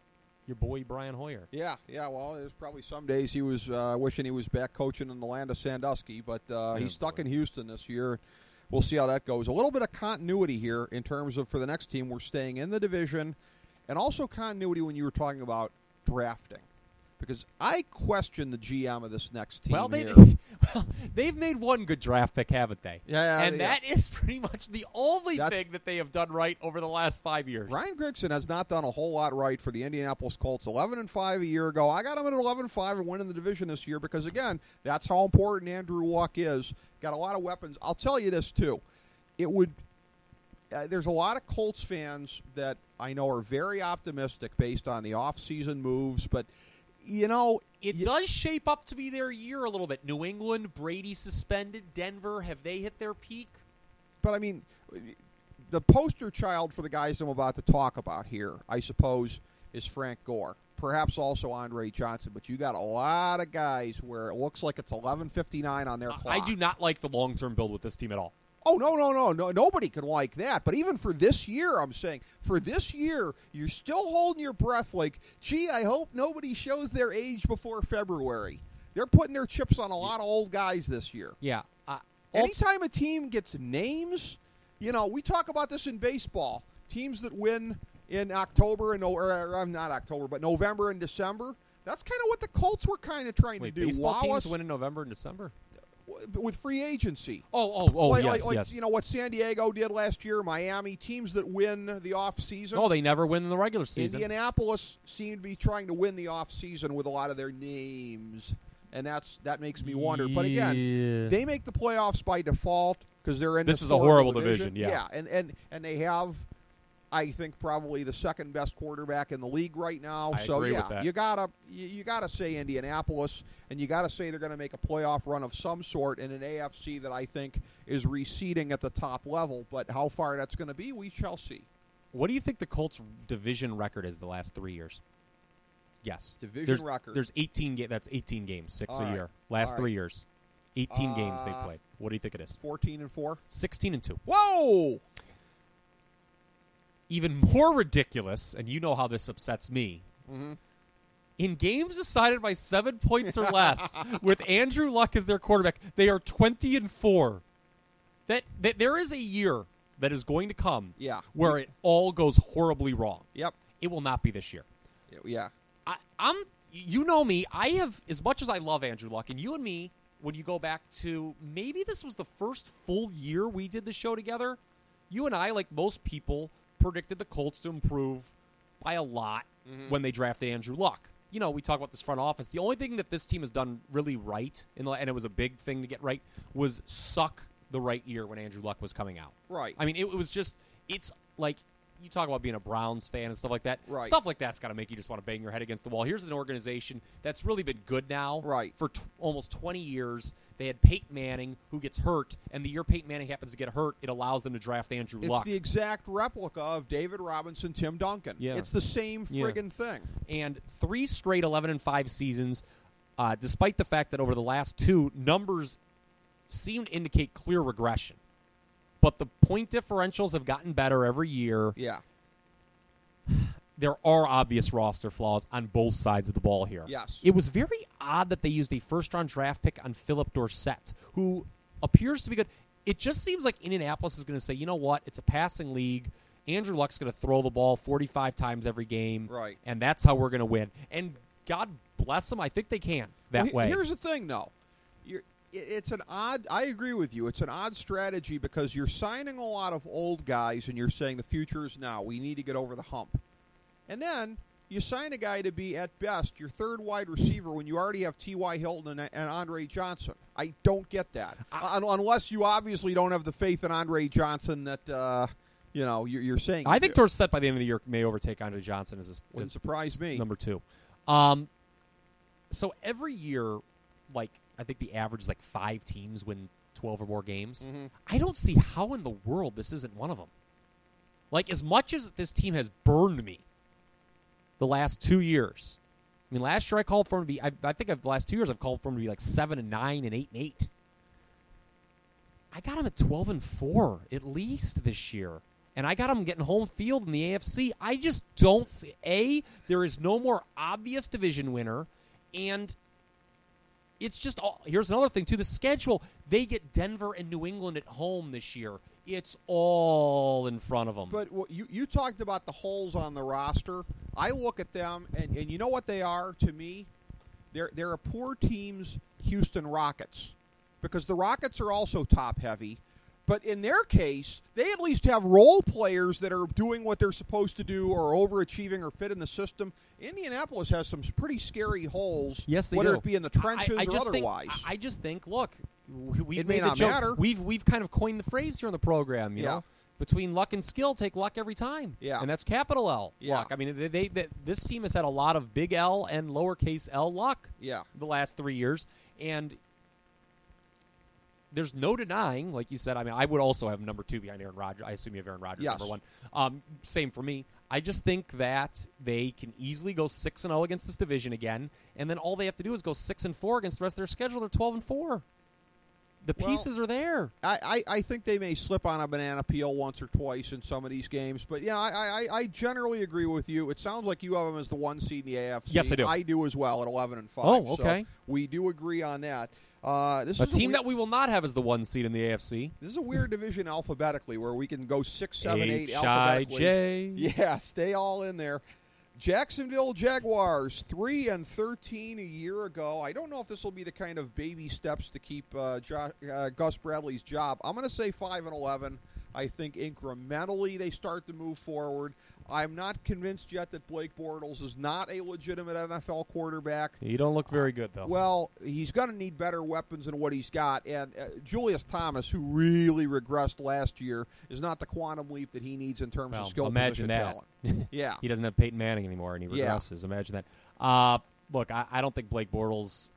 your boy Brian Hoyer. Yeah, yeah. Well, there's probably some days he was uh, wishing he was back coaching in the land of Sandusky, but uh, he's stuck in Houston this year. We'll see how that goes. A little bit of continuity here in terms of for the next team, we're staying in the division, and also continuity when you were talking about drafting. Because I question the G M of this next team well, they, here. Well, they've made one good draft pick, haven't they? Yeah, yeah. And yeah. that is pretty much the only That's, thing that they have done right over the last five years. Ryan Grigson has not done a whole lot right for the Indianapolis Colts. eleven and five a year ago. I got them at eleven and five and winning the division this year because, again, that's how important Andrew Luck is. Got a lot of weapons. I'll tell you this, too. It would uh, – there's a lot of Colts fans that I know are very optimistic based on the off-season moves, but – You know, it y- does shape up to be their year a little bit. New England, Brady suspended. Denver, have they hit their peak? But, I mean, the poster child for the guys I'm about to talk about here, I suppose, is Frank Gore. Perhaps also Andre Johnson. But you got a lot of guys where it looks like it's eleven fifty-nine on their clock. I do not like the long-term build with this team at all. Oh, no, no, no, no. Nobody can like that. But even for this year, I'm saying, for this year, you're still holding your breath like, gee, I hope nobody shows their age before February. They're putting their chips on a lot of old guys this year. Yeah. Uh, Anytime a team gets names, you know, we talk about this in baseball. Teams that win in October, and or, or not October, but November and December, that's kind of what the Colts were kind of trying Wait, to do. baseball wow teams us, win in November and December? with free agency. Oh, oh, oh, like, yes, like, like, yes. You know what San Diego did last year, Miami, teams that win the off season. Oh, they never win in the regular season. Indianapolis seemed to be trying to win the off season with a lot of their names, and that's that makes me wonder. But again, Yeah. they make the playoffs by default because they're in This this is a horrible division, yeah. yeah, and and and they have, I think, probably the second best quarterback in the league right now. I so agree yeah, with that. you gotta you, you gotta say Indianapolis, and you gotta say they're going to make a playoff run of some sort in an A F C that I think is receding at the top level. But how far that's going to be, we shall see. What do you think the Colts' division record is the last three years? Yes, Division there's, record. There's eighteen. Ga- that's eighteen games, six All a right. year. Last All three right. years, eighteen Uh, games they played. What do you think it is? Fourteen and four. Sixteen and two. Whoa! Even more ridiculous, and you know how this upsets me. Mm-hmm. In games decided by seven points or less, with Andrew Luck as their quarterback, they are twenty and four. That, that there is a year that is going to come, Yeah. where it all goes horribly wrong. Yep. It will not be this year. Yeah. I, I'm, you know me. I have, as much as I love Andrew Luck, and you and me, when you go back to maybe this was the first full year we did the show together, you and I, like most people, predicted the Colts to improve by a lot Mm-hmm. when they drafted Andrew Luck. You know, we talk about this front office. The only thing that this team has done really right, in the, and it was a big thing to get right, was suck the right year when Andrew Luck was coming out. Right. I mean, it, it was just, it's like, you talk about being a Browns fan and stuff like that. Right. Stuff like that's got to make you just want to bang your head against the wall. Here's an organization that's really been good now Right. for t- almost twenty years. They had Peyton Manning, who gets hurt, and the year Peyton Manning happens to get hurt, it allows them to draft Andrew It's Luck. the exact replica of David Robinson, Tim Duncan. Yeah. It's the same Yeah. friggin' thing. And three straight eleven and five seasons, uh, despite the fact that over the last two, numbers seem to indicate clear regression. But the point differentials have gotten better every year. Yeah. There are obvious roster flaws on both sides of the ball here. Yes. It was very odd that they used a first-round draft pick on Philip Dorsett, who appears to be good. It just seems like Indianapolis is going to say, you know what, it's a passing league. Andrew Luck's going to throw the ball forty-five times every game. Right. And that's how we're going to win. And God bless them, I think they can that Well, he- way. Here's the thing, though. You're, it- it's an odd, I agree with you, it's an odd strategy because you're signing a lot of old guys and you're saying the future is now. We need to get over the hump. And then you sign a guy to be, at best, your third wide receiver when you already have T Y. Hilton and, and Andre Johnson. I don't get that. Un- unless you obviously don't have the faith in Andre Johnson that, uh, you know, you're, you're saying. I you think do. Dorsett by the end of the year may overtake Andre Johnson as, his, Wouldn't as surprise me. number two. Um, so every year, like I think the average is like five teams win twelve or more games. Mm-hmm. I don't see how in the world this isn't one of them. Like, as much as this team has burned me the last two years. I mean, last year I called for him to be, I, I think of the last two years I've called for him to be like seven and nine and eight and eight. I got him at twelve and four at least this year. and I got them getting home field in the A F C. I just don't see. A, there is no more obvious division winner, and it's just all, here's another thing too. The schedule, they get Denver and New England at home this year. It's all in front of them. But well, you you talked about the holes on the roster. I look at them, and, and you know what they are to me? They're they're a poor team's Houston Rockets, because the Rockets are also top heavy. But in their case, they at least have role players that are doing what they're supposed to do or overachieving or fit in the system. Indianapolis has some pretty scary holes, yes, they whether do. it be in the trenches I, I or just otherwise. Think, I just think, look, we it made may the not joke. matter. We've we've kind of coined the phrase here on the program. You Yeah. know, between luck and skill, take luck every time. Yeah. And that's capital L. Yeah. Luck. I mean, they, they, they, this team has had a lot of big L and lowercase L luck. Yeah. The last three years, and there's no denying, like you said. I mean, I would also have number two behind Aaron Rodgers. I assume you have Aaron Rodgers Yes. number one. Um, same for me. I just think that they can easily go six and zero against this division again, and then all they have to do is go six and four against the rest of their schedule. They're twelve and four. The Well, pieces are there. I, I, I think they may slip on a banana peel once or twice in some of these games, but yeah, I, I, I generally agree with you. It sounds like you have them as the one seed in the A F C. Yes, I do. I do as well at eleven and five. Oh, okay. So we do agree on that. Uh, this A is team a weird, that we will not have as the one seed in the A F C. This is a weird division alphabetically, where we can go six, seven, eight H I alphabetically. J. Yeah, stay all in there. Jacksonville Jaguars, three and thirteen a year ago. I don't know if this will be the kind of baby steps to keep uh, jo- uh, Gus Bradley's job. I'm going to say five and eleven. I think incrementally they start to move forward. I'm not convinced yet that Blake Bortles is not a legitimate N F L quarterback. You don't look very good, though. Well, he's going to need better weapons than what he's got. And uh, Julius Thomas, who really regressed last year, is not the quantum leap that he needs in terms well, of skill imagine position that. talent. Yeah. He doesn't have Peyton Manning anymore, and he Yeah. regresses. Imagine that. Uh, look, I, I don't think Blake Bortles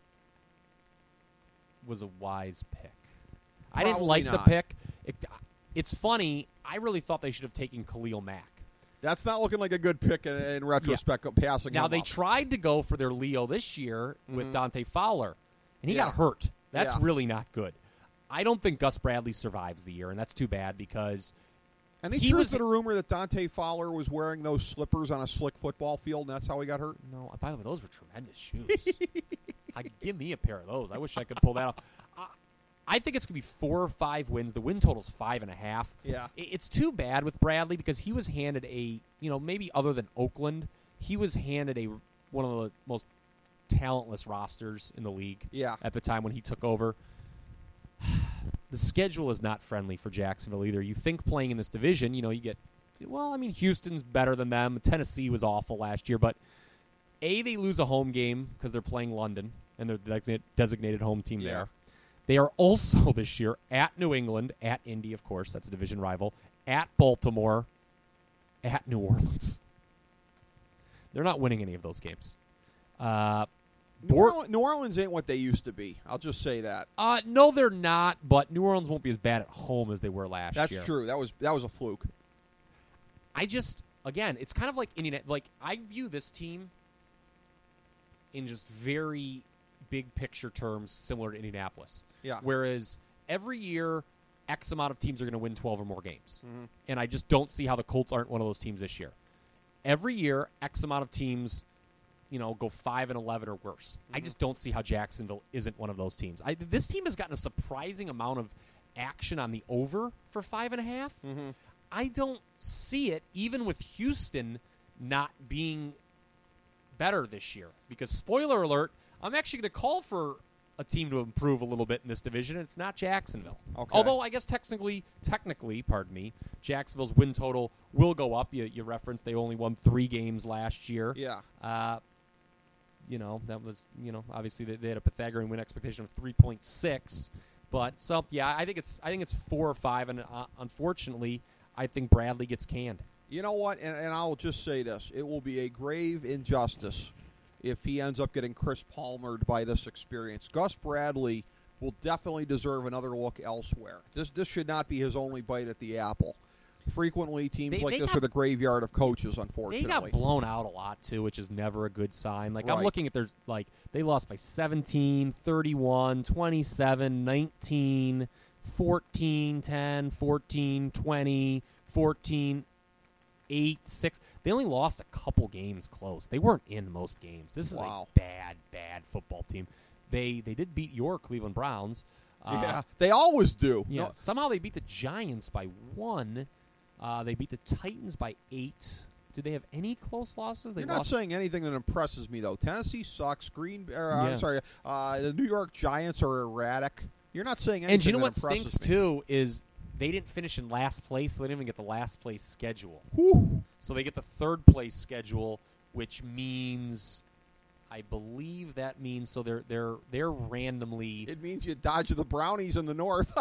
was a wise pick. I didn't Probably like not. the pick. It, it's funny. I really thought they should have taken Khalil Mack. That's not looking like a good pick in, in retrospect, passing Now, him they up. tried to go for their Leo this year with Mhm. Dante Fowler, and he Yeah. got hurt. That's Yeah. really not good. I don't think Gus Bradley survives the year, and that's too bad because And they he was- was a rumor that Dante Fowler was wearing those slippers on a slick football field, and that's how he got hurt. no. By the way, those were tremendous shoes. I, give me a pair of those. I wish I could pull that off. I, I think it's going to be four or five wins. The win total's five and a half. Yeah. I- It's too bad with Bradley because he was handed a, you know, maybe other than Oakland, he was handed a one of the most talentless rosters in the league. Yeah. At the time when he took over. The schedule is not friendly for Jacksonville either. You think playing in this division, you know, you get, well, I mean, Houston's better than them. Tennessee was awful last year, but A, they lose a home game because they're playing London, and they're the designated- designated home team Yeah. there. They are also this year at New England, at Indy, of course, that's a division rival, at Baltimore, at New Orleans. They're not winning any of those games. Uh, New, Bort- Orleans, New Orleans ain't what they used to be. I'll just say that. uh, no, they're not, but New Orleans won't be as bad at home as they were last That's year. true. That was that was a fluke. I just, again, it's kind of like Indiana. Like, I view this team in just very big picture terms similar to Indianapolis. Yeah. Whereas every year, X amount of teams are going to win twelve or more games. Mhm. And I just don't see how the Colts aren't one of those teams this year. Every year, X amount of teams, you know, go five and eleven or worse. Mm-hmm. I just don't see how Jacksonville isn't one of those teams. I, this team has gotten a surprising amount of action on the over for five and a half. Mhm. I don't see it, even with Houston not being better this year. Because, spoiler alert, I'm actually going to call for a team to improve a little bit in this division, and it's not Jacksonville. Okay. Although, I guess technically, technically, pardon me, Jacksonville's win total will go up. You, you referenced they only won three games last year. Yeah. Uh, you know, that was, you know, obviously they, they had a Pythagorean win expectation of three point six. But, so, yeah, I think it's I think it's four or five, and uh, unfortunately, I think Bradley gets canned. You know what? And, and I'll just say this: it will be a grave injustice if he ends up getting Chris Palmered by this experience. Gus Bradley will definitely deserve another look elsewhere. This this should not be his only bite at the apple. Frequently, teams They- like they this got- are the graveyard of coaches, They unfortunately. got blown out a lot, too, which is never a good sign. Like, I'm Right. looking at their, like, they lost by seventeen, thirty-one, twenty-seven, nineteen, fourteen, ten, fourteen, twenty, fourteen, eight, six. They only lost a couple games close. They weren't in most games. This is Wow. a bad, bad football team. They they did beat your Cleveland Browns. Uh, Yeah, they always do. Yeah. No, Somehow they beat the Giants by one. Uh, they beat the Titans by eight. Did they have any close losses? They you're not lost. saying anything that impresses me, though. Tennessee sucks. Green, or, Yeah. I'm sorry, uh, the New York Giants are erratic. You're not saying anything And you know that what impresses stinks me. too is they didn't finish in last place. So they didn't even get the last place schedule. Whew. So they get the third place schedule, which means, I believe that means so they're they're they're randomly. It means you dodge the Brownies in the north.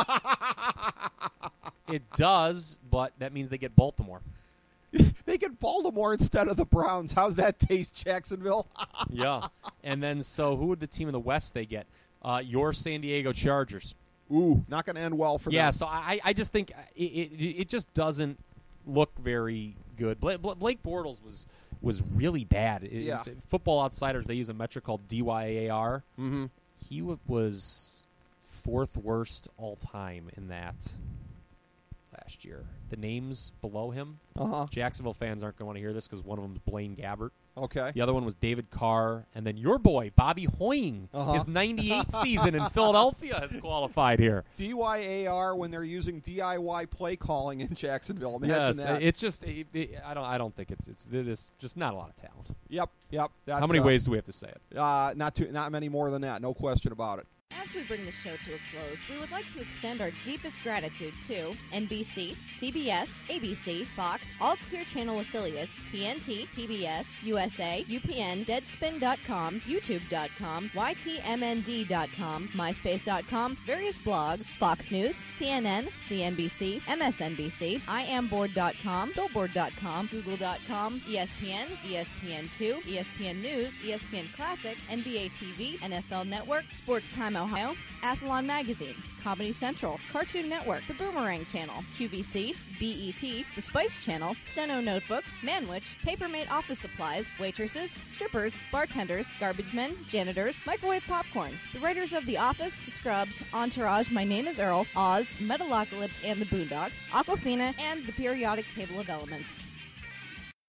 It does, but that means they get Baltimore. They get Baltimore instead of the Browns. How's that taste, Jacksonville? Yeah, and then so who would the team in the West they get? Uh, your San Diego Chargers. Ooh, not going to end well for Yeah, them. so I I just think it it, it just doesn't look very good. Blake, Blake Bortles was was really bad. It, Yeah. it's- Football Outsiders, they use a metric called D Y A R. Mm-hmm. He w- was fourth worst all time in that last year. The names below him, Uh-huh. Jacksonville fans aren't going to want to hear this because one of them is Blaine Gabbert. Okay. The other one was David Carr. And then your boy, Bobby Hoying. Uh-huh. His ninety-eight season in Philadelphia has qualified here. D Y A R when they're using D I Y play calling in Jacksonville. Imagine Yes, that. it's just it, it, I don't I don't think it's it's there's just not a lot of talent. Yep, yep. That, How many uh, ways do we have to say it? Uh, not too, not many more than that. No question about it. As we bring the show to a close, we would like to extend our deepest gratitude to N B C, C B S, A B C, Fox, all Clear Channel affiliates, T N T, T B S, U S A, U P N, Deadspin dot com, YouTube dot com, Y T M N D dot com, MySpace dot com, various blogs, Fox News, C N N, C N B C, M S N B C, I am board dot com, Billboard dot com, Google dot com, E S P N, E S P N two, E S P N News, E S P N Classic, N B A T V, N F L Network, Sports Time Ohio, Athlon Magazine, Comedy Central, Cartoon Network, The Boomerang Channel, Q V C, B E T, The Spice Channel, Steno Notebooks, Manwich, Papermate Office Supplies, waitresses, strippers, bartenders, garbage men, janitors, microwave popcorn, the writers of The Office, Scrubs, Entourage, My Name is Earl, Oz, Metalocalypse and the Boondocks, Aquafina, and the Periodic Table of Elements.